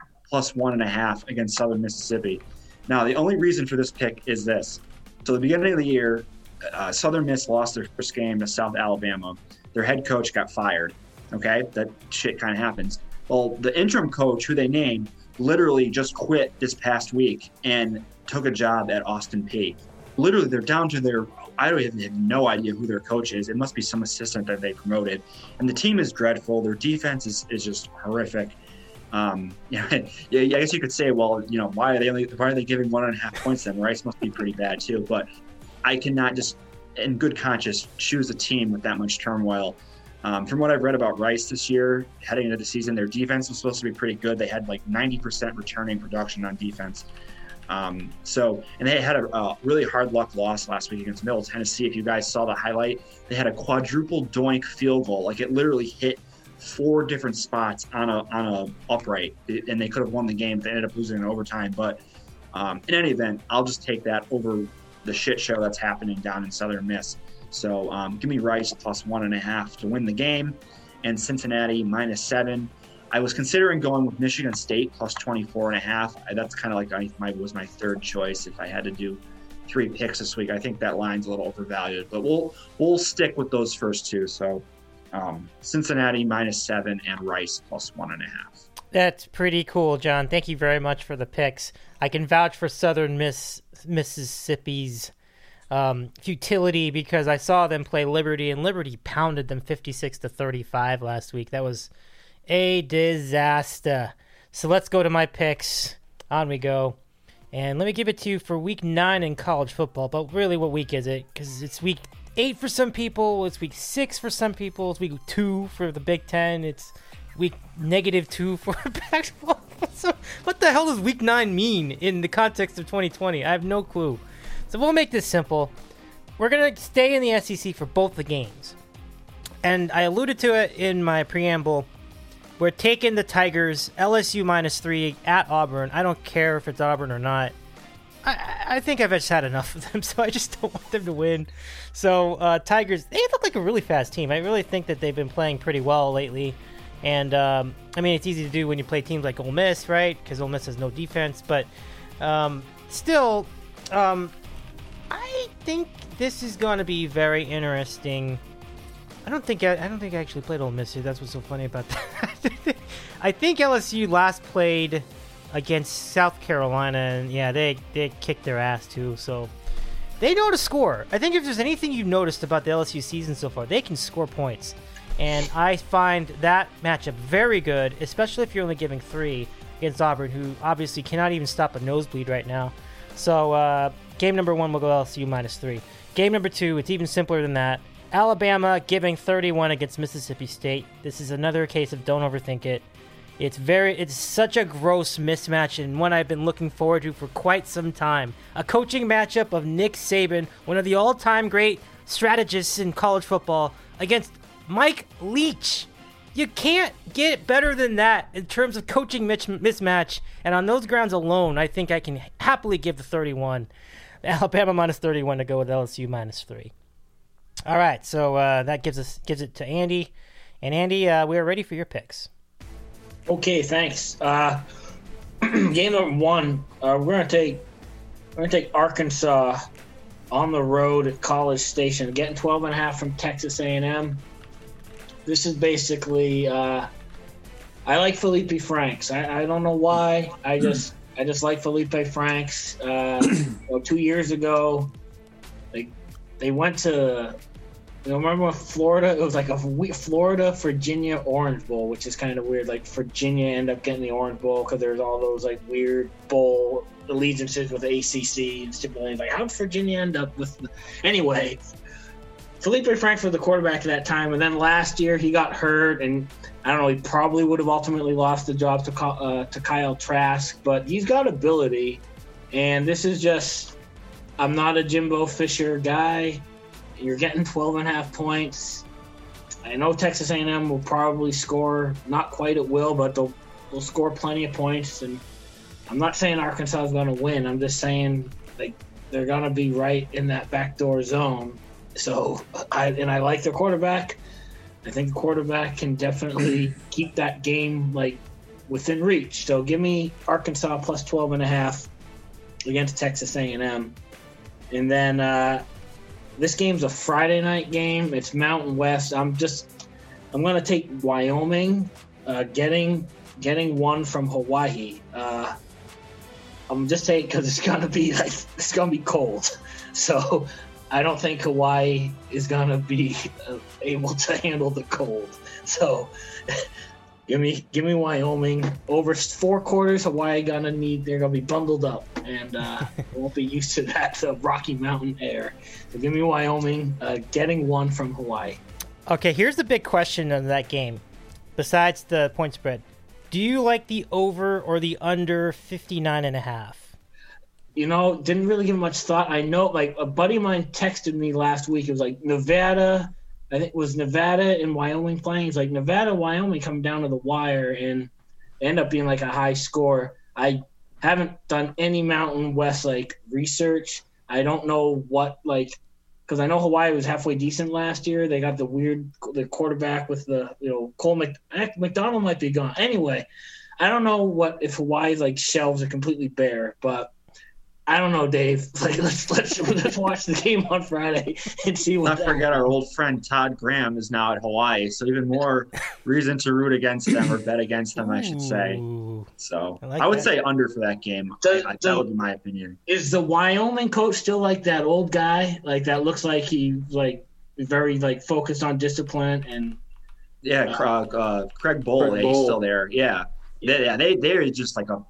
+1.5 against Southern Mississippi. Now, the only reason for this pick is this. So at the beginning of the year, Southern Miss lost their first game to South Alabama. Their head coach got fired. Okay, that shit kind of happens. Well, the interim coach, who they named, literally just quit this past week and took a job at Austin Peay. Literally, they're down to I don't even have no idea who their coach is. It must be some assistant that they promoted. And the team is dreadful. Their defense is just horrific. I guess you could say, well, why are they giving 1.5 points then? Rice must be pretty bad too. But I cannot just, in good conscience, choose a team with that much turmoil. From what I've read about Rice this year, heading into the season, their defense was supposed to be pretty good. They had like 90% returning production on defense. And they had a really hard luck loss last week against Middle Tennessee. If you guys saw the highlight, they had a quadruple doink field goal. Like, it literally hit 4 different spots on a upright, and they could have won the game. They ended up losing in overtime. But in any event, I'll just take that over the shit show that's happening down in Southern Miss. So give me Rice +1.5 to win the game, and Cincinnati -7. I was considering going with Michigan State +24.5. That's kind of like was my third choice if I had to do 3 picks this week. I think that line's a little overvalued, but we'll stick with those first two. So Cincinnati -7 and Rice +1.5. That's pretty cool, John. Thank you very much for the picks. I can vouch for Southern Mississippi's futility because I saw them play Liberty, and Liberty pounded them 56-35 last week. That was a disaster. So let's go to my picks. On we go. And let me give it to you for week 9 in college football. But really, what week is it? Because it's week 8 for some people. It's week 6 for some people. It's week 2 for the Big Ten. It's week -2 for Pac-12. So what the hell does week 9 mean in the context of 2020? I have no clue. So we'll make this simple. We're going to stay in the SEC for both the games. And I alluded to it in my preamble. We're taking the Tigers, LSU -3 at Auburn. I don't care if it's Auburn or not. I think I've just had enough of them, so I just don't want them to win. So Tigers, they look like a really fast team. I really think that they've been playing pretty well lately. And, I mean, it's easy to do when you play teams like Ole Miss, right? Because Ole Miss has no defense. But still, I think this is going to be very interesting. I don't think I actually played Ole Miss here. That's what's so funny about that. I think LSU last played against South Carolina, and yeah, they kicked their ass too. So they know to score. I think if there's anything you've noticed about the LSU season so far, they can score points. And I find that matchup very good, especially if you're only giving 3 against Auburn, who obviously cannot even stop a nosebleed right now. So game number 1 will go LSU -3. Game number 2, it's even simpler than that. Alabama giving 31 against Mississippi State. This is another case of don't overthink it. It's such a gross mismatch and one I've been looking forward to for quite some time. A coaching matchup of Nick Saban, one of the all-time great strategists in college football, against Mike Leach. You can't get better than that in terms of coaching mismatch. And on those grounds alone, I think I can happily give the 31. Alabama -31 to go with LSU -3. All right, so that gives it to Andy. And Andy, we are ready for your picks. Okay, thanks. Game number 1, we're gonna take Arkansas on the road at College Station, getting 12.5 from Texas A&M. This is basically I like Felipe Franks. I don't know why. I just like Felipe Franks. 2 years ago, they went to. Remember when Florida? It was like a Florida Virginia Orange Bowl, which is kind of weird. Like Virginia ended up getting the Orange Bowl because there's all those like weird bowl allegiances with ACC and stipulations. Like how did Virginia end up with? Anyway, Felipe Franks was the quarterback at that time, and then last year he got hurt, and I don't know. He probably would have ultimately lost the job to Kyle Trask, but he's got ability, and this is just. I'm not a Jimbo Fisher guy. You're getting 12.5 points. I know Texas A&M will probably score, not quite at will, but they'll score plenty of points. And I'm not saying Arkansas is going to win. I'm just saying they're going to be right in that backdoor zone. So I like their quarterback. I think the quarterback can definitely keep that game within reach. So give me Arkansas plus 12.5 against Texas A&M. And then this game's a Friday night game. It's Mountain West. I'm going to take Wyoming, getting 1 from Hawaii. I'm just saying because it's gonna be cold. So I don't think Hawaii is gonna be able to handle the cold. So give me Wyoming over 4 quarters. Hawaii they're gonna be bundled up and won't be used to that Rocky Mountain air. So give me Wyoming, getting 1 from Hawaii. Okay, here's the big question of that game. Besides the point spread, do you like the over or the under 59.5? Didn't really give much thought. I know, a buddy of mine texted me last week. It was like Nevada. I think it was Nevada and Wyoming playing. It's like Nevada, Wyoming come down to the wire and end up being like a high score. I haven't done any Mountain West research. I don't know what because I know Hawaii was halfway decent last year. They got the quarterback with the Cole McDonald might be gone. Anyway, I don't know if Hawaii's shelves are completely bare, but I don't know, Dave. Let's watch the game on Friday and see what. Not forget our old friend Todd Graham is now at Hawaii, so even more reason to root against them or bet against them, I should say. So I would say under for that game. That would be my opinion. Is the Wyoming coach still that old guy? That looks like he's very focused on discipline and. Yeah, Craig Bowl. He's still there. Yeah. They're just a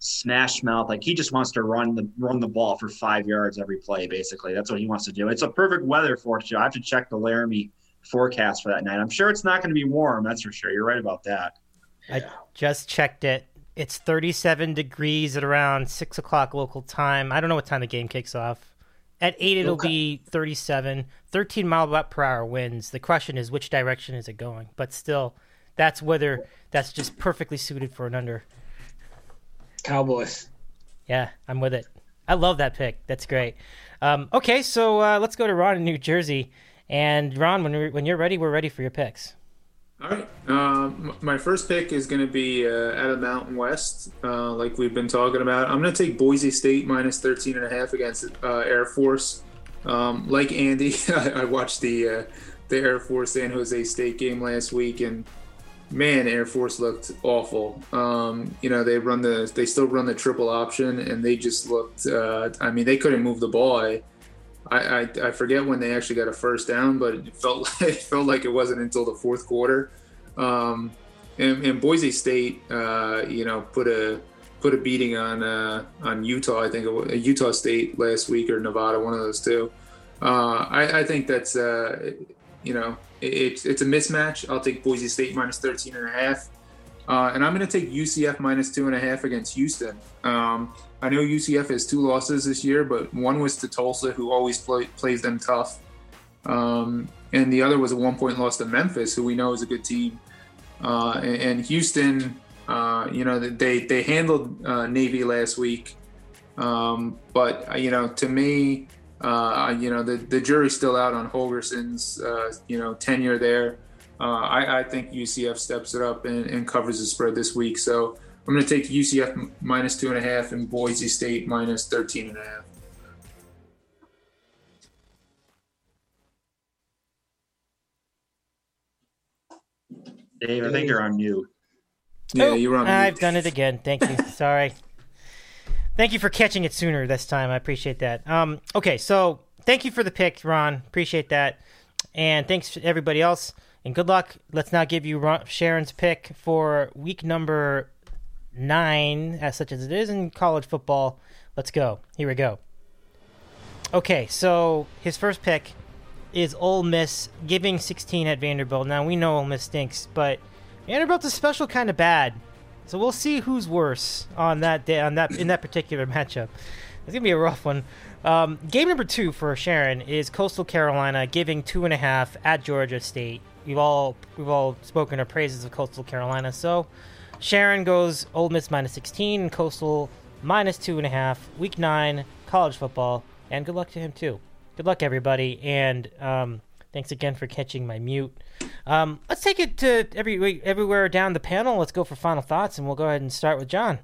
smash mouth. Like he just wants to run the ball for 5 yards every play. Basically, that's what he wants to do. It's a perfect weather for it. I have to check the Laramie forecast for that night. I'm sure it's not going to be warm. That's for sure. You're right about that. I just checked it. It's 37 degrees at around 6 o'clock local time. I don't know what time the game kicks off. At 8, it'll be 37, 13 mile per hour winds. The question is, which direction is it going? But still, that's weather that's just perfectly suited for an under. Cowboys. Yeah, I'm with it. I love that pick. That's great. Okay, so let's go to Ron in New Jersey. And Ron, when you're ready, we're ready for your picks. All right. My first pick is going to be out of Mountain West, like we've been talking about. I'm going to take Boise State minus 13.5 against Air Force. Like Andy, I watched the Air Force San Jose State game last week, and man, Air Force looked awful. They still run the triple option, and they just looked. They couldn't move the ball. I forget when they actually got a first down, but it felt like it wasn't until the fourth quarter. And Boise State, put a beating on Utah. I think it was Utah State last week, or Nevada, one of those two. I think that's it's a mismatch. I'll take Boise State minus 13.5. And I'm going to take UCF minus 2.5 against Houston. I know UCF has 2 losses this year, but one was to Tulsa, who always plays them tough. And the other was a 1-point loss to Memphis, who we know is a good team. And Houston, they handled Navy last week. But to me, the jury's still out on Holgerson's, tenure there. I think UCF steps it up and covers the spread this week. So I'm going to take UCF minus 2.5 and Boise State minus 13.5. Dave, I think you're on mute. Yeah, you're on mute. I've done it again. Thank you. Sorry. Thank you for catching it sooner this time. I appreciate that. Okay, so thank you for the pick, Ron. Appreciate that. And thanks to everybody else. And good luck. Let's now give you Sharon's pick for week number 9, as such as it is in college football. Let's go. Here we go. Okay, so his first pick is Ole Miss giving 16 at Vanderbilt. Now, we know Ole Miss stinks, but Vanderbilt's a special kind of bad. So we'll see who's worse on that day, in that particular matchup. It's going to be a rough one. Game number 2 for Sharon is Coastal Carolina giving 2.5 at Georgia State. We've all spoken our praises of Coastal Carolina. So Sharon goes Ole Miss minus 16 and Coastal minus 2.5. Week 9, college football. And good luck to him, too. Good luck, everybody. And thanks again for catching my mute. Let's take it to everywhere down the panel. Let's go for final thoughts, and we'll go ahead and start with John.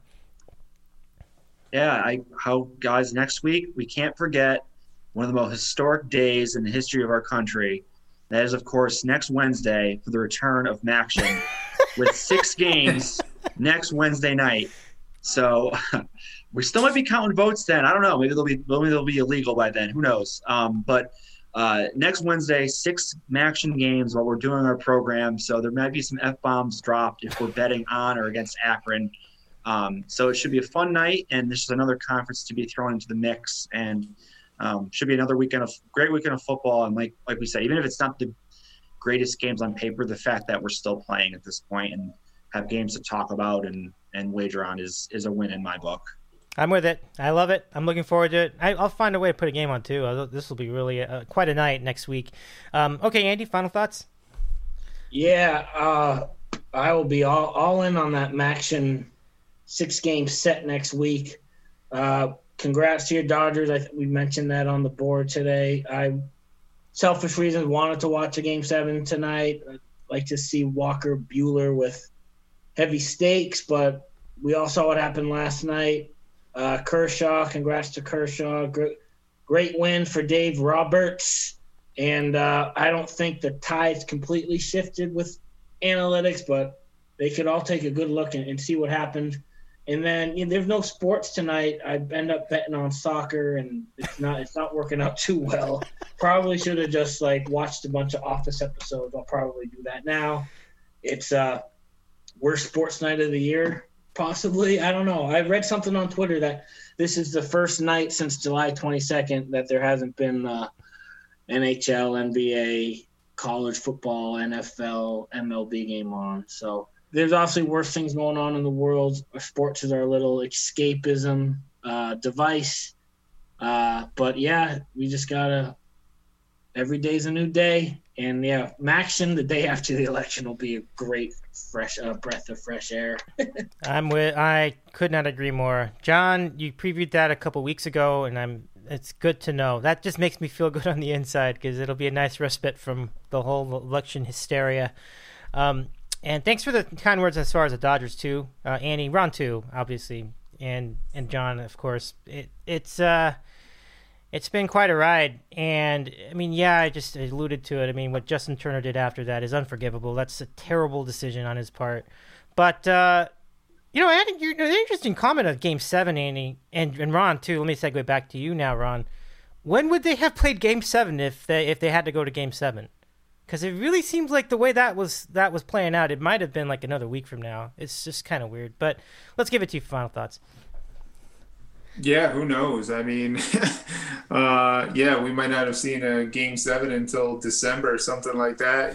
Yeah, guys, next week, we can't forget one of the most historic days in the history of our country. That is, of course, next Wednesday for the return of Maction with 6 games next Wednesday night. So we still might be counting votes then. I don't know. Maybe they'll be illegal by then. Who knows? But next Wednesday, 6 Maction games while we're doing our program. So there might be some F-bombs dropped if we're betting on or against Akron. So it should be a fun night, and this is another conference to be thrown into the mix, and should be another great weekend of football. And like we said, even if it's not the greatest games on paper, the fact that we're still playing at this point and have games to talk about and wager on is a win in my book. I'm with it. I love it. I'm looking forward to it. I'll find a way to put a game on too. This will be really quite a night next week. Okay, Andy, final thoughts? Yeah, I will be all in on that Maction 6-game set next week. Congrats to your Dodgers. We mentioned that on the board today. I, selfish reasons, wanted to watch a Game 7 tonight. I'd like to see Walker Buehler with heavy stakes, but we all saw what happened last night. Kershaw, congrats to Kershaw. Great win for Dave Roberts. And I don't think the tide's completely shifted with analytics, but they could all take a good look and see what happened. And then there's no sports tonight. I end up betting on soccer, and it's not working out too well. Probably should have just watched a bunch of Office episodes. I'll probably do that now. It's worst sports night of the year. Possibly. I don't know. I read something on Twitter that this is the first night since July 22nd that there hasn't been NHL, NBA, college football, NFL, MLB game on. So there's obviously worse things going on in the world. Sports is our little escapism device. But, yeah, we just got to – every day's a new day. And, yeah, Maction the day after the election will be a great breath of fresh air. I could not agree more. John, you previewed that a couple weeks ago, and it's good to know. That just makes me feel good on the inside because it'll be a nice respite from the whole election hysteria. And thanks for the kind words as far as the Dodgers, too. Annie, Ron, too, obviously, and John, of course. It's been quite a ride, and, I mean, yeah, I just alluded to it. I mean, what Justin Turner did after that is unforgivable. That's a terrible decision on his part. But, I think you're an interesting comment on Game 7, Annie, and Ron, too. Let me segue back to you now, Ron. When would they have played Game 7 if they had to go to Game 7? Because it really seems like the way that was playing out, it might have been like another week from now. It's just kind of weird. But let's give it to you for final thoughts. Yeah, who knows? I mean, we might not have seen a Game 7 until December or something like that,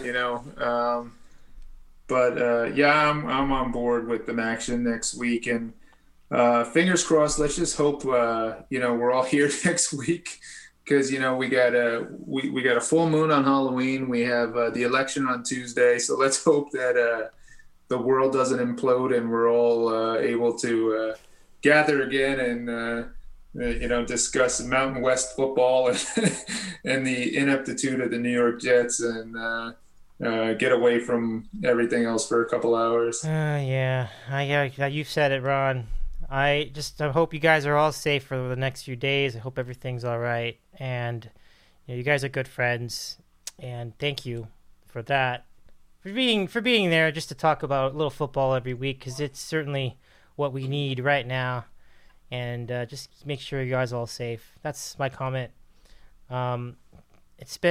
I'm on board with the action next week. And fingers crossed, let's just hope, we're all here next week because, we got a full moon on Halloween. We have the election on Tuesday. So let's hope that the world doesn't implode and we're all able to gather again and discuss Mountain West football and the ineptitude of the New York Jets and get away from everything else for a couple hours. You've said it, Ron. I hope you guys are all safe for the next few days. I hope everything's all right, and you guys are good friends. And thank you for that, for being there just to talk about little football every week, because it's certainly what we need right now, and just make sure you guys are all safe. That's my comment. As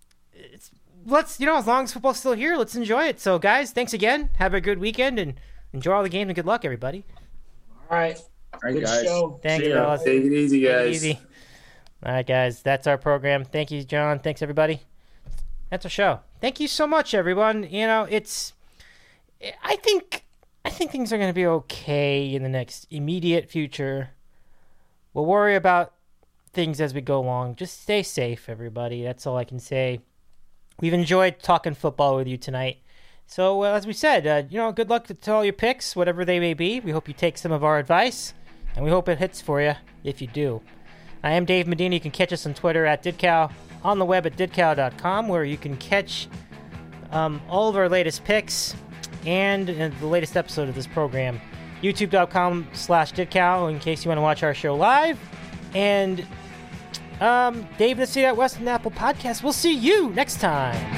long as football's still here, let's enjoy it. So guys, thanks again. Have a good weekend and enjoy all the games, and good luck, everybody. All right, good guys. show. Thank you, fellas. Take it easy, guys. All right, guys, that's our program. Thank you, John. Thanks, everybody. That's our show. Thank you so much, everyone. I think things are going to be okay in the next immediate future. We'll worry about things as we go along. Just stay safe, everybody. That's all I can say. We've enjoyed talking football with you tonight. So, as we said, good luck to all your picks, whatever they may be. We hope you take some of our advice, and we hope it hits for you if you do. I am Dave Medina. You can catch us on Twitter at DidCow, on the web at didcow.com, where you can catch all of our latest picks and the latest episode of this program. YouTube.com/DidCow in case you want to watch our show live. And Dave in the City at West and Apple Podcast. We'll see you next time.